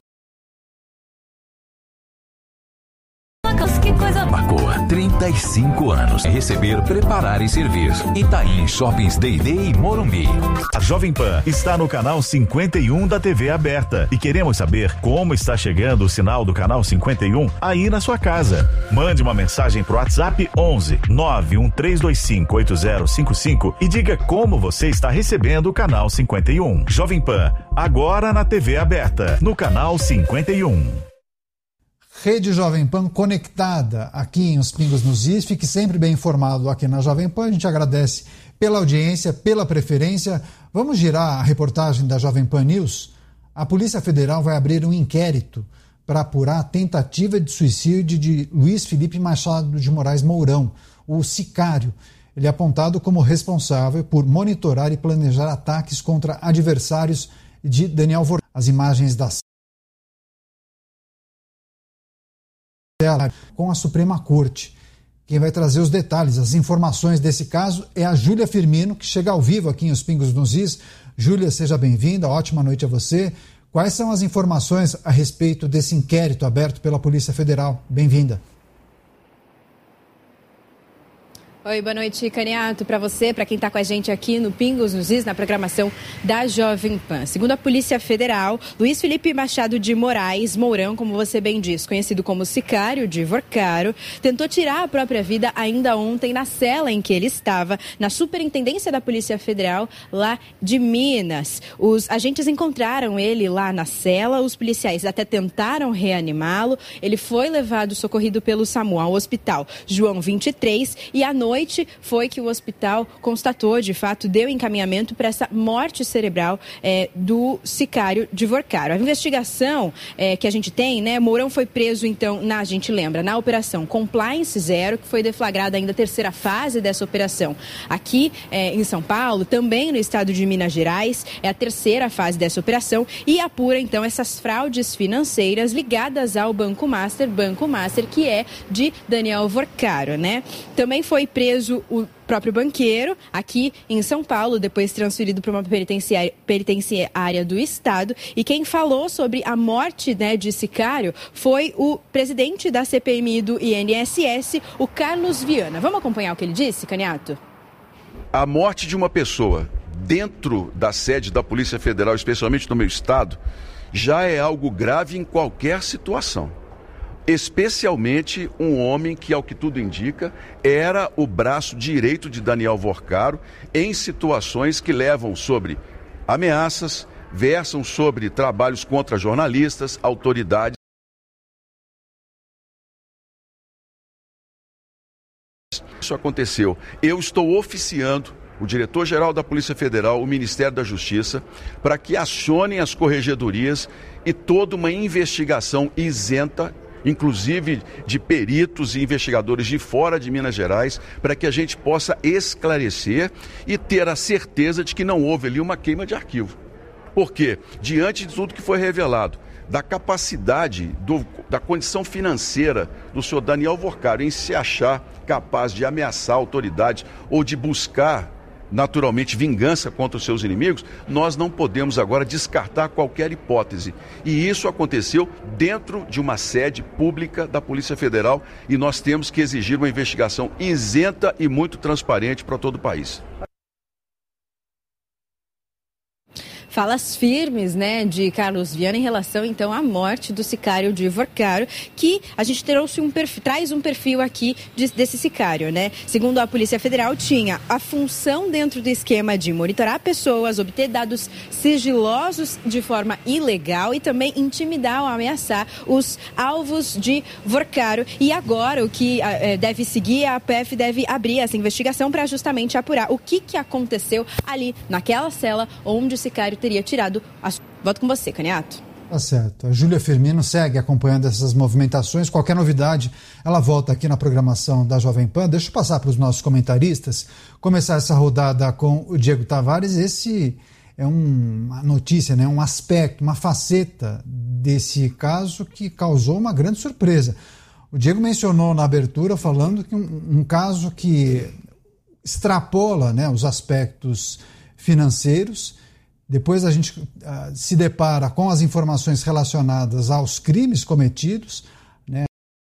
Que coisa boa. Bacoa, trinta e cinco anos. Receber, preparar e servir. Itaim Shoppings D e D e Morumbi. A Jovem Pan está no canal cinquenta e um da T V aberta e queremos saber como está chegando o sinal do canal cinquenta e um aí na sua casa. Mande uma mensagem pro WhatsApp onze nove um três dois cinco oito zero cinco cinco e diga como você está recebendo o canal cinquenta e um. Jovem Pan, agora na T V aberta, no canal cinquenta e um. Rede Jovem Pan conectada aqui em Os Pingos nos Is. Fique sempre bem informado aqui na Jovem Pan. A gente agradece pela audiência, pela preferência. Vamos girar a reportagem da Jovem Pan News? A Polícia Federal vai abrir um inquérito para apurar a tentativa de suicídio de Luiz Felipe Machado de Moraes Mourão, o sicário. Ele é apontado como responsável por monitorar e planejar ataques contra adversários de Daniel Vorcaro. As imagens das com a Suprema Corte. Quem vai trazer os detalhes, as informações desse caso é a Júlia Firmino, que chega ao vivo aqui em Os Pingos nos Is. Júlia, seja bem-vinda, ótima noite a você. Quais são as informações a respeito desse inquérito aberto pela Polícia Federal? Bem-vinda. Oi, boa noite, Caniato, para você, para quem está com a gente aqui no Pingos nos Is, na programação da Jovem Pan. Segundo a Polícia Federal, Luiz Felipe Machado de Moraes Mourão, como você bem diz, conhecido como sicário de Vorcaro, tentou tirar a própria vida ainda ontem na cela em que ele estava, na Superintendência da Polícia Federal, lá de Minas. Os agentes encontraram ele lá na cela, os policiais até tentaram reanimá-lo. Ele foi levado, socorrido pelo SAMU ao Hospital João vinte e três e à noite noite foi que o hospital constatou, de fato, deu encaminhamento para essa morte cerebral é, do sicário de Vorcaro. A investigação é, que a gente tem, né, Mourão foi preso, então, na, a gente lembra, na operação Compliance Zero, que foi deflagrada ainda a terceira fase dessa operação aqui é, em São Paulo, também no estado de Minas Gerais, é a terceira fase dessa operação e apura, então, essas fraudes financeiras ligadas ao Banco Master, Banco Master, que é de Daniel Vorcaro, né? Também foi preso o próprio banqueiro aqui em São Paulo, depois transferido para uma penitenciária, penitenciária do estado. E quem falou sobre a morte, né, de sicário foi o presidente da C P M I do I N S S, o Carlos Viana. Vamos acompanhar o que ele disse, Caniato? A morte de uma pessoa dentro da sede da Polícia Federal, especialmente no meu estado, já é algo grave em qualquer situação. Especialmente um homem que, ao que tudo indica, era o braço direito de Daniel Vorcaro em situações que levam sobre ameaças, versam sobre trabalhos contra jornalistas, autoridades. Isso aconteceu. Eu estou oficiando o diretor-geral da Polícia Federal, o Ministério da Justiça, para que acionem as corregedorias e toda uma investigação isenta, inclusive de peritos e investigadores de fora de Minas Gerais, para que a gente possa esclarecer e ter a certeza de que não houve ali uma queima de arquivo. Por quê? Diante de tudo que foi revelado, da capacidade, do, da condição financeira do senhor Daniel Vorcaro em se achar capaz de ameaçar a autoridade ou de buscar, naturalmente, vingança contra os seus inimigos, nós não podemos agora descartar qualquer hipótese. E isso aconteceu dentro de uma sede pública da Polícia Federal e nós temos que exigir uma investigação isenta e muito transparente para todo o país. Falas firmes, né, de Carlos Viana em relação, então, à morte do sicário de Vorcaro, que a gente trouxe um perfil, traz um perfil aqui de, desse sicário, né? Segundo a Polícia Federal, tinha a função dentro do esquema de monitorar pessoas, obter dados sigilosos de forma ilegal e também intimidar ou ameaçar os alvos de Vorcaro. E agora, o que é, deve seguir, a P F deve abrir essa investigação para justamente apurar o que, que aconteceu ali naquela cela onde o sicário teria tirado a... Volto com você, Caniato. Tá certo. A Júlia Firmino segue acompanhando essas movimentações. Qualquer novidade, ela volta aqui na programação da Jovem Pan. Deixa eu passar para os nossos comentaristas, começar essa rodada com o Diego Tavares. Esse é um, uma notícia, né? Um aspecto, uma faceta desse caso que causou uma grande surpresa. O Diego mencionou na abertura, falando que um, um caso que extrapola, né, os aspectos financeiros. Depois a gente uh, se depara com as informações relacionadas aos crimes cometidos, né?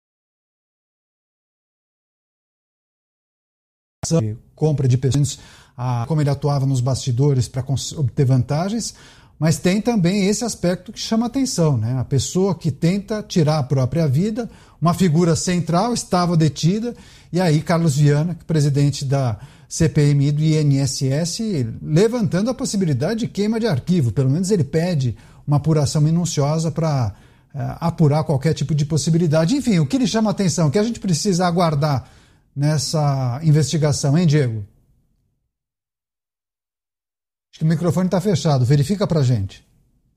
Compra de pessoas, uh, como ele atuava nos bastidores para obter vantagens, mas tem também esse aspecto que chama atenção, né? A pessoa que tenta tirar a própria vida, uma figura central estava detida, e aí Carlos Viana, presidente da C P M I do I N S S, levantando a possibilidade de queima de arquivo. Pelo menos ele pede uma apuração minuciosa para uh, apurar qualquer tipo de possibilidade. Enfim, o que lhe chama a atenção, o que a gente precisa aguardar nessa investigação, hein, Diego? Acho que o microfone está fechado. Verifica para a gente.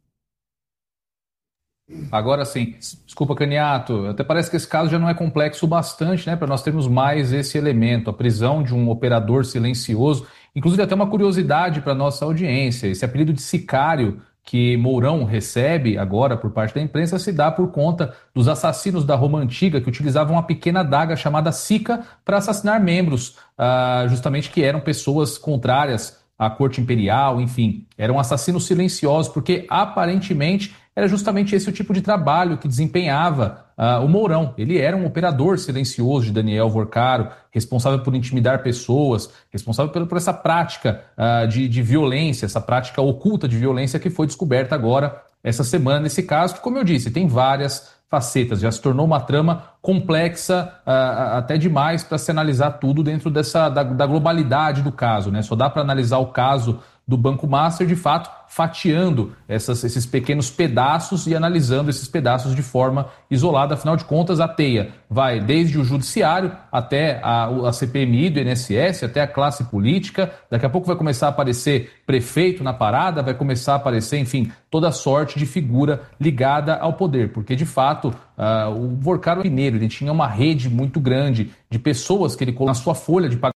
Agora sim. Desculpa, Caniato. Até parece que esse caso já não é complexo bastante, né, para nós termos mais esse elemento, a prisão de um operador silencioso. Inclusive, até uma curiosidade para a nossa audiência. Esse apelido de sicário que Mourão recebe agora por parte da imprensa se dá por conta dos assassinos da Roma Antiga que utilizavam uma pequena adaga chamada sica para assassinar membros, uh, justamente que eram pessoas contrárias à corte imperial, enfim. Eram assassinos silenciosos, porque aparentemente era justamente esse o tipo de trabalho que desempenhava uh, o Mourão. Ele era um operador silencioso de Daniel Vorcaro, responsável por intimidar pessoas, responsável por, por essa prática uh, de, de violência, essa prática oculta de violência que foi descoberta agora, essa semana, nesse caso, que, como eu disse, tem várias facetas, já se tornou uma trama complexa uh, até demais para se analisar tudo dentro dessa, da, da globalidade do caso, né? Só dá para analisar o caso do Banco Master, de fato, fatiando essas, esses pequenos pedaços e analisando esses pedaços de forma isolada. Afinal de contas, a teia vai desde o judiciário até a, a C P M I do I N S S, até a classe política. Daqui a pouco vai começar a aparecer prefeito na parada, vai começar a aparecer, enfim, toda sorte de figura ligada ao poder. Porque, de fato, uh, o Vorcaro Mineiro, ele tinha uma rede muito grande de pessoas que ele colocou na sua folha de pagamento,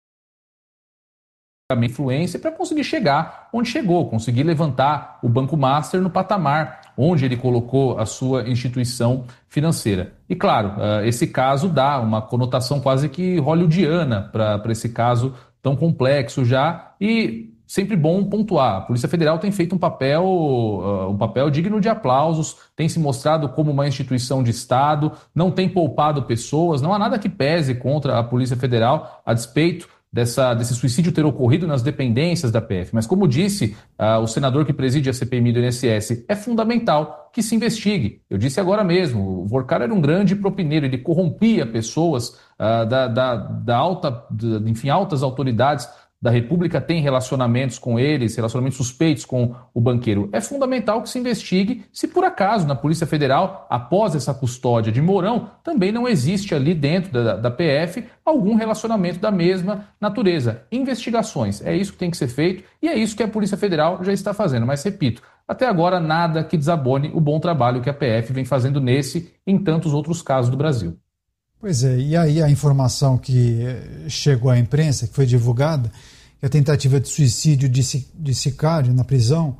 influência para conseguir chegar onde chegou, conseguir levantar o Banco Master no patamar onde ele colocou a sua instituição financeira. E claro, esse caso dá uma conotação quase que hollywoodiana para esse caso tão complexo já, e sempre bom pontuar. A Polícia Federal tem feito um papel, um papel digno de aplausos, tem se mostrado como uma instituição de Estado, não tem poupado pessoas, não há nada que pese contra a Polícia Federal, a despeito Dessa, desse suicídio ter ocorrido nas dependências da P F. Mas, como disse uh, o senador que preside a C P M I do I N S S, é fundamental que se investigue. Eu disse agora mesmo, o Vorcaro era um grande propineiro, ele corrompia pessoas uh, da, da, da alta, de, enfim, altas autoridades da República, tem relacionamentos com eles, relacionamentos suspeitos com o banqueiro. É fundamental que se investigue se por acaso na Polícia Federal, após essa custódia de Mourão, também não existe ali dentro da, da P F algum relacionamento da mesma natureza. Investigações, é isso que tem que ser feito e é isso que a Polícia Federal já está fazendo. Mas, repito, até agora nada que desabone o bom trabalho que a P F vem fazendo nesse e em tantos outros casos do Brasil. Pois é, e aí a informação que chegou à imprensa, que foi divulgada, que a tentativa de suicídio de, de sicário na prisão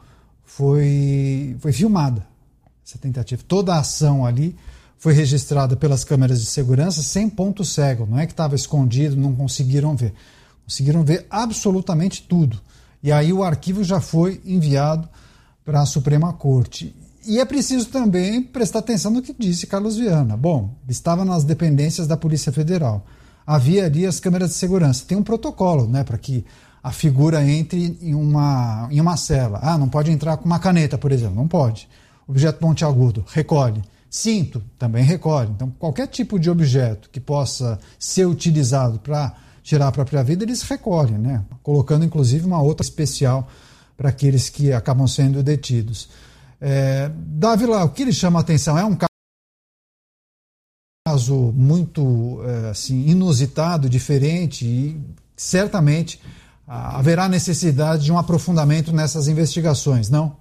foi, foi filmada. Essa tentativa, toda a ação ali foi registrada pelas câmeras de segurança sem ponto cego, não é que estava escondido, não conseguiram ver. Conseguiram ver absolutamente tudo. E aí o arquivo já foi enviado para a Suprema Corte. E é preciso também prestar atenção no que disse Carlos Viana. Bom, estava nas dependências da Polícia Federal. Havia ali as câmeras de segurança. Tem um protocolo, né, para que a figura entre em uma, em uma cela. Ah, não pode entrar com uma caneta, por exemplo. Não pode. Objeto pontiagudo, recolhe. Cinto, também recolhe. Então, qualquer tipo de objeto que possa ser utilizado para tirar a própria vida, eles recolhem, né? Colocando, inclusive, uma outra especial para aqueles que acabam sendo detidos. É, Dávila, o que lhe chama a atenção é um caso muito é, assim, inusitado, diferente, e certamente ah, haverá necessidade de um aprofundamento nessas investigações, não?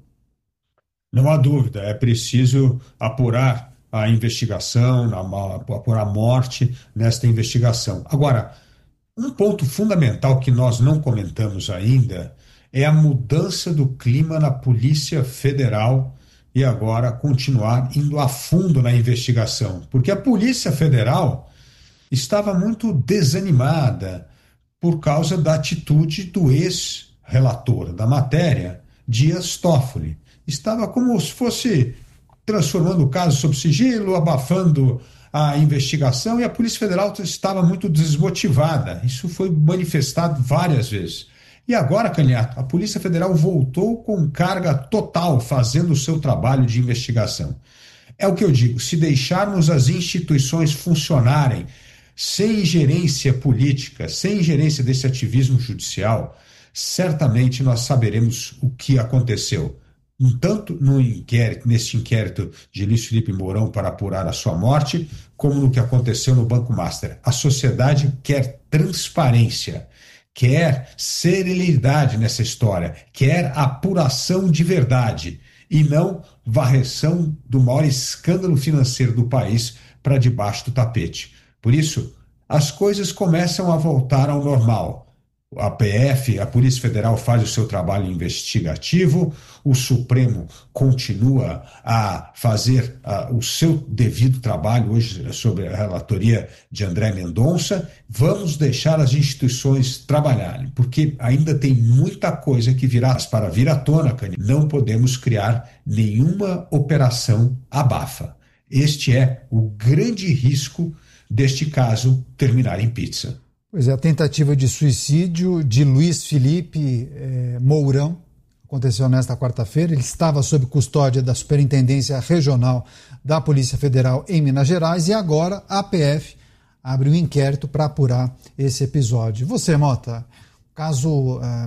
Não há dúvida, é preciso apurar a investigação, apurar a morte nesta investigação. Agora, um ponto fundamental que nós não comentamos ainda é a mudança do clima na Polícia Federal e agora continuar indo a fundo na investigação. Porque a Polícia Federal estava muito desanimada por causa da atitude do ex-relator da matéria, Dias Toffoli. Estava como se fosse transformando o caso sob sigilo, abafando a investigação, e a Polícia Federal estava muito desmotivada. Isso foi manifestado várias vezes. E agora, Canhato, a Polícia Federal voltou com carga total, fazendo o seu trabalho de investigação. É o que eu digo, se deixarmos as instituições funcionarem sem ingerência política, sem ingerência desse ativismo judicial, certamente nós saberemos o que aconteceu. Tanto no inquérito, neste inquérito de Luiz Felipe Mourão para apurar a sua morte, como no que aconteceu no Banco Master. A sociedade quer transparência, quer serenidade nessa história, quer apuração de verdade e não varreção do maior escândalo financeiro do país para debaixo do tapete. Por isso, as coisas começam a voltar ao normal. A P F, a Polícia Federal, faz o seu trabalho investigativo, o Supremo continua a fazer uh, o seu devido trabalho, hoje sobre a relatoria de André Mendonça. Vamos deixar as instituições trabalharem, porque ainda tem muita coisa que virá para vir à tona, Cani. Não podemos criar nenhuma operação abafa. Este é o grande risco deste caso terminar em pizza. Pois é, a tentativa de suicídio de Luiz Felipe eh, Mourão aconteceu nesta quarta-feira. Ele estava sob custódia da Superintendência Regional da Polícia Federal em Minas Gerais e agora a P F abre um inquérito para apurar esse episódio. Você, Mota, caso eh,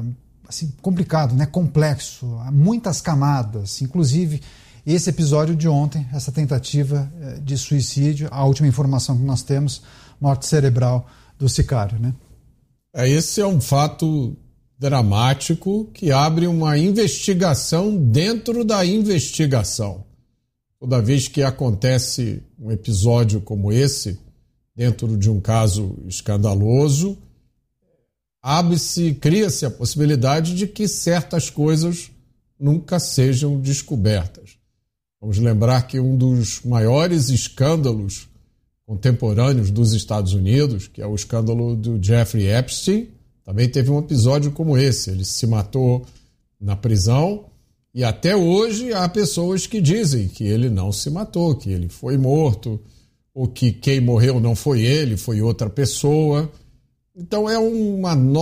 assim, complicado, né? Complexo, há muitas camadas, inclusive esse episódio de ontem, essa tentativa de suicídio, a última informação que nós temos, morte cerebral do sicário, né? É, esse é um fato dramático que abre uma investigação dentro da investigação. Toda vez que acontece um episódio como esse, dentro de um caso escandaloso, abre-se, cria-se a possibilidade de que certas coisas nunca sejam descobertas. Vamos lembrar que um dos maiores escândalos contemporâneos dos Estados Unidos, que é o escândalo do Jeffrey Epstein, também teve um episódio como esse. Ele se matou na prisão e até hoje há pessoas que dizem que ele não se matou, que ele foi morto, ou que quem morreu não foi ele, foi outra pessoa. Então é uma nota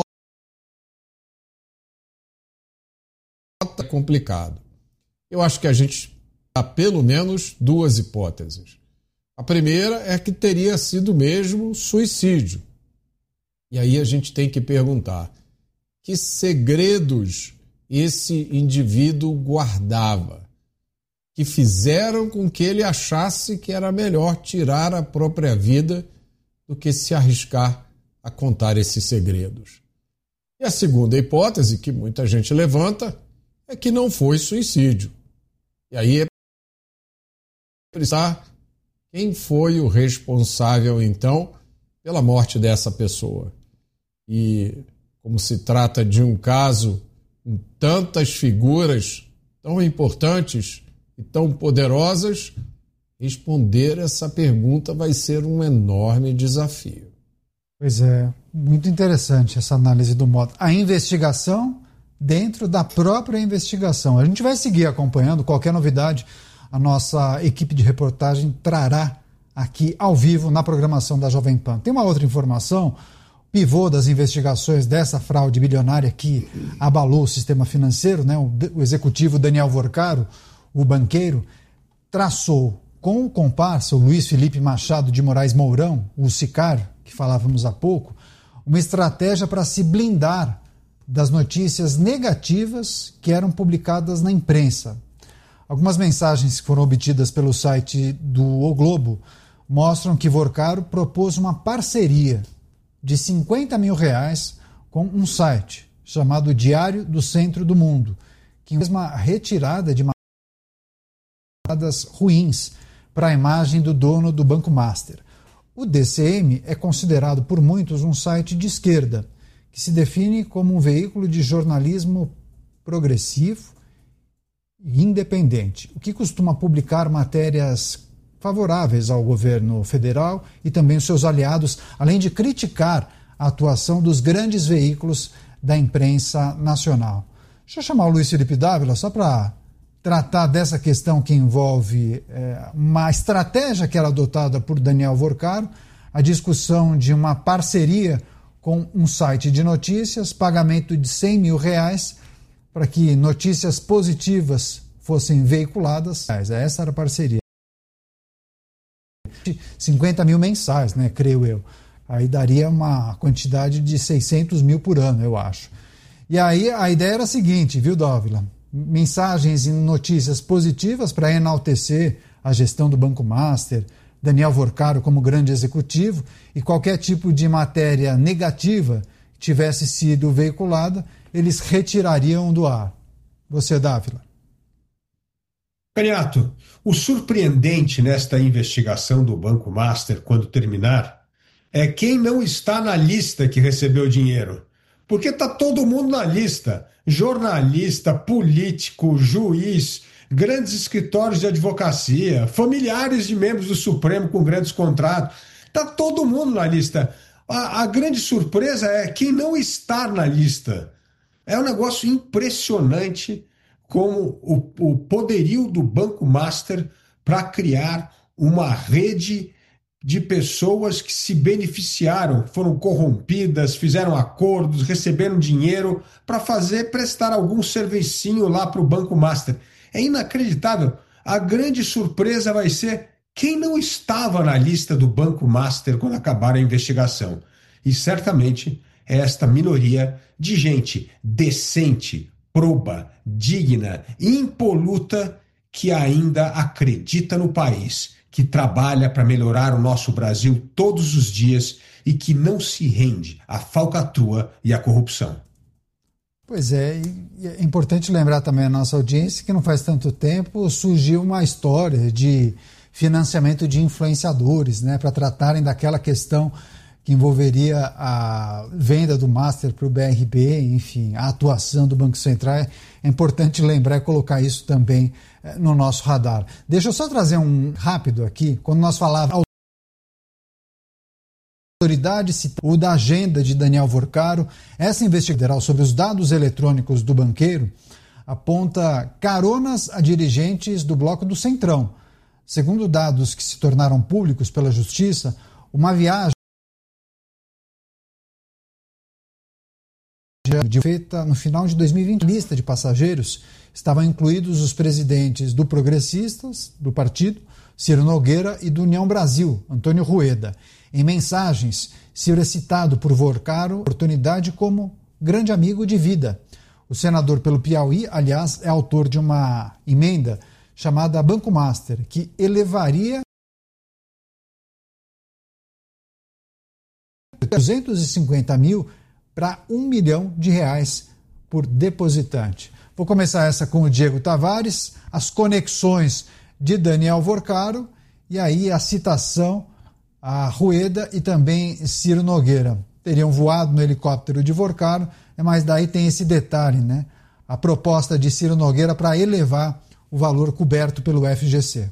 complicada. Eu acho que a gente há pelo menos duas hipóteses. A primeira é que teria sido mesmo suicídio. E aí a gente tem que perguntar: que segredos esse indivíduo guardava, que fizeram com que ele achasse que era melhor tirar a própria vida do que se arriscar a contar esses segredos? E a segunda hipótese, que muita gente levanta, é que não foi suicídio. E aí é pensar quem foi o responsável, então, pela morte dessa pessoa. E como se trata de um caso com tantas figuras tão importantes e tão poderosas, responder essa pergunta vai ser um enorme desafio. Pois é, muito interessante essa análise do Mota. A investigação dentro da própria investigação. A gente vai seguir acompanhando qualquer novidade. A nossa equipe de reportagem trará aqui ao vivo na programação da Jovem Pan. Tem uma outra informação: o pivô das investigações dessa fraude bilionária que abalou o sistema financeiro, né, o, o executivo Daniel Vorcaro, o banqueiro, traçou com o comparsa, o Luiz Felipe Machado de Moraes Mourão, o sicário, que falávamos há pouco, uma estratégia para se blindar das notícias negativas que eram publicadas na imprensa. Algumas mensagens que foram obtidas pelo site do O Globo mostram que Vorcaro propôs uma parceria de cinquenta mil reais com um site chamado Diário do Centro do Mundo, que fez uma retirada de matérias ruins para a imagem do dono do Banco Master. O D C M é considerado por muitos um site de esquerda, que se define como um veículo de jornalismo progressivo e independente, o que costuma publicar matérias favoráveis ao governo federal e também os seus aliados, além de criticar a atuação dos grandes veículos da imprensa nacional. Deixa eu chamar o Luiz Felipe Dávila só para tratar dessa questão que envolve é, uma estratégia que era adotada por Daniel Vorcaro, a discussão de uma parceria com um site de notícias, pagamento de cem mil reais para que notícias positivas fossem veiculadas. Essa era a parceria. cinquenta mil mensais, né, creio eu. Aí daria uma quantidade de seiscentos mil por ano, eu acho. E aí a ideia era a seguinte, viu, Dávila? Mensagens e notícias positivas para enaltecer a gestão do Banco Master, Daniel Vorcaro como grande executivo, e qualquer tipo de matéria negativa que tivesse sido veiculada, eles retirariam do ar. Você, Dávila. Caniato, o surpreendente nesta investigação do Banco Master, quando terminar, é quem não está na lista que recebeu dinheiro. Porque está todo mundo na lista. Jornalista, político, juiz, grandes escritórios de advocacia, familiares de membros do Supremo com grandes contratos. Está todo mundo na lista. A, a grande surpresa é quem não está na lista. É um negócio impressionante como o, o poderio do Banco Master para criar uma rede de pessoas que se beneficiaram, foram corrompidas, fizeram acordos, receberam dinheiro para fazer, prestar algum servicinho lá para o Banco Master. É inacreditável. A grande surpresa vai ser quem não estava na lista do Banco Master quando acabar a investigação. E certamente é esta minoria de gente decente, proba, digna e impoluta que ainda acredita no país, que trabalha para melhorar o nosso Brasil todos os dias e que não se rende à falcatrua e à corrupção. Pois é, e é importante lembrar também a nossa audiência que não faz tanto tempo surgiu uma história de financiamento de influenciadores, né, para tratarem daquela questão que envolveria a venda do Master para o B R B, enfim, a atuação do Banco Central. É importante lembrar e colocar isso também eh, no nosso radar. Deixa eu só trazer um rápido aqui, quando nós falávamos autoridade, o da agenda de Daniel Vorcaro, essa investigação sobre os dados eletrônicos do banqueiro aponta caronas a dirigentes do Bloco do Centrão. Segundo dados que se tornaram públicos pela Justiça, uma viagem feita no final de dois mil e vinte, na lista de passageiros estavam incluídos os presidentes do Progressistas, do partido, Ciro Nogueira, e do União Brasil, Antônio Rueda. Em mensagens, Ciro é citado por Vorcaro, oportunidade como grande amigo de vida. O senador pelo Piauí, aliás, é autor de uma emenda chamada Banco Master, que elevaria duzentos e cinquenta mil para um milhão de reais por depositante. Vou começar essa com o Diego Tavares, as conexões de Daniel Vorcaro e aí a citação a Rueda e também Ciro Nogueira. Teriam voado no helicóptero de Vorcaro, mas daí tem esse detalhe, né? A proposta de Ciro Nogueira para elevar o valor coberto pelo F G C.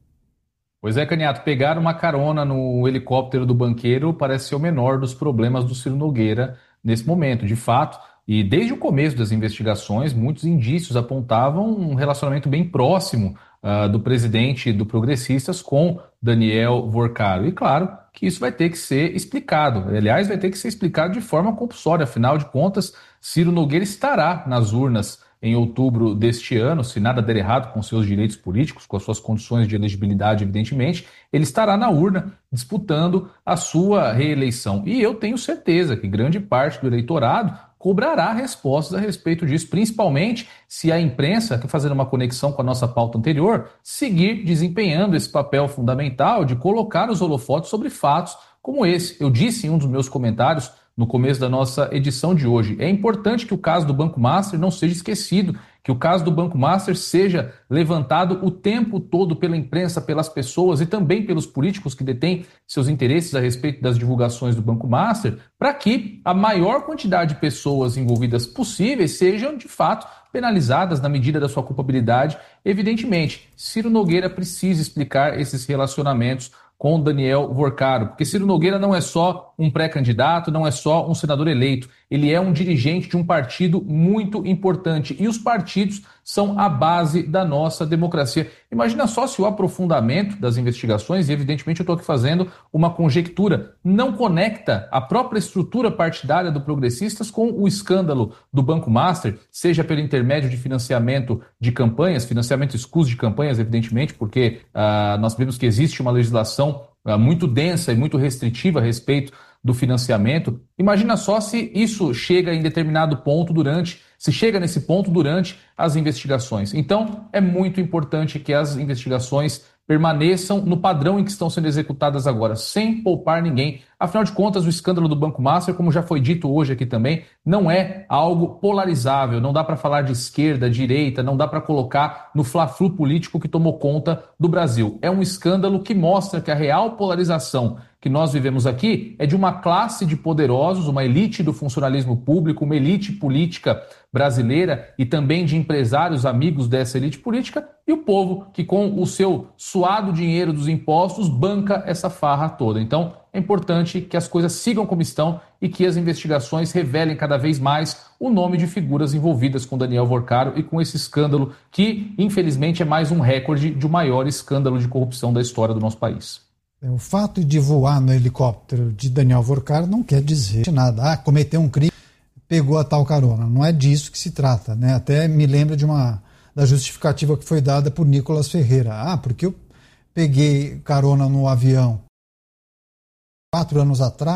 Pois é, Caniato, pegar uma carona no helicóptero do banqueiro parece ser o menor dos problemas do Ciro Nogueira nesse momento, de fato, e desde o começo das investigações, muitos indícios apontavam um relacionamento bem próximo uh, do presidente do Progressistas com Daniel Vorcaro. E claro que isso vai ter que ser explicado, aliás, vai ter que ser explicado de forma compulsória, afinal de contas, Ciro Nogueira estará nas urnas em outubro deste ano, se nada der errado com seus direitos políticos, com as suas condições de elegibilidade, evidentemente, ele estará na urna disputando a sua reeleição. E eu tenho certeza que grande parte do eleitorado cobrará respostas a respeito disso, principalmente se a imprensa, que fazendo uma conexão com a nossa pauta anterior, seguir desempenhando esse papel fundamental de colocar os holofotes sobre fatos como esse. Eu disse em um dos meus comentários no começo da nossa edição de hoje. É importante que o caso do Banco Master não seja esquecido, que o caso do Banco Master seja levantado o tempo todo pela imprensa, pelas pessoas e também pelos políticos que detêm seus interesses a respeito das divulgações do Banco Master, para que a maior quantidade de pessoas envolvidas possíveis sejam, de fato, penalizadas na medida da sua culpabilidade. Evidentemente, Ciro Nogueira precisa explicar esses relacionamentos com Daniel Vorcaro, porque Ciro Nogueira não é só um pré-candidato, não é só um senador eleito, ele é um dirigente de um partido muito importante e os partidos são a base da nossa democracia. Imagina só se o aprofundamento das investigações, e evidentemente eu estou aqui fazendo uma conjectura, não conecta a própria estrutura partidária do Progressistas com o escândalo do Banco Master, seja pelo intermédio de financiamento de campanhas, financiamento escuso de campanhas, evidentemente, porque uh, nós vemos que existe uma legislação uh, muito densa e muito restritiva a respeito do financiamento. Imagina só se isso chega em determinado ponto durante, se chega nesse ponto durante as investigações. Então, é muito importante que as investigações permaneçam no padrão em que estão sendo executadas agora, sem poupar ninguém. Afinal de contas, o escândalo do Banco Master, como já foi dito hoje aqui também, não é algo polarizável, não dá para falar de esquerda, direita, não dá para colocar no fla-flu político que tomou conta do Brasil. É um escândalo que mostra que a real polarização que nós vivemos aqui é de uma classe de poderosos, uma elite do funcionalismo público, uma elite política brasileira e também de empresários amigos dessa elite política, e o povo que com o seu suado dinheiro dos impostos banca essa farra toda. Então é importante que as coisas sigam como estão e que as investigações revelem cada vez mais o nome de figuras envolvidas com Daniel Vorcaro e com esse escândalo que, infelizmente, é mais um recorde de o maior escândalo de corrupção da história do nosso país. O fato de voar no helicóptero de Daniel Vorcaro não quer dizer nada. Ah, cometeu um crime, pegou a tal carona. Não é disso que se trata, né? Até me lembra de uma da justificativa que foi dada por Nicolas Ferreira. Ah, porque eu peguei carona no avião quatro anos atrás,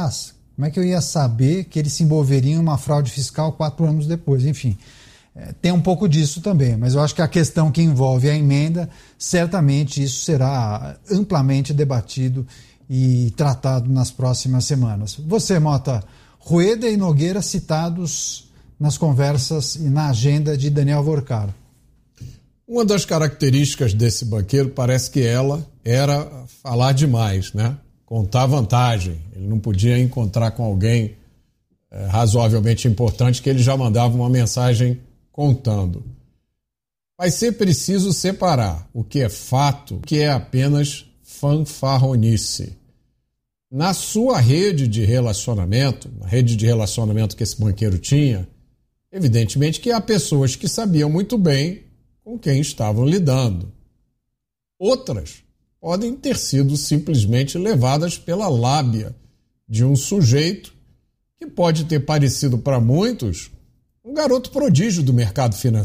Como é que eu ia saber que ele se envolveria em uma fraude fiscal quatro anos depois? Enfim, é, tem um pouco disso também, mas eu acho que a questão que envolve a emenda, certamente isso será amplamente debatido e tratado nas próximas semanas. Você, Mota, Rueda e Nogueira citados nas conversas e na agenda de Daniel Vorcaro. Uma das características desse banqueiro parece que ela era falar demais, né? Contar vantagem. Ele não podia encontrar com alguém é, razoavelmente importante que ele já mandava uma mensagem contando. Vai ser preciso separar o que é fato, o que é apenas fanfarronice. Na sua rede de relacionamento, na rede de relacionamento que esse banqueiro tinha, evidentemente que há pessoas que sabiam muito bem com quem estavam lidando. Outras podem ter sido simplesmente levadas pela lábia de um sujeito que pode ter parecido para muitos um garoto prodígio do mercado financeiro.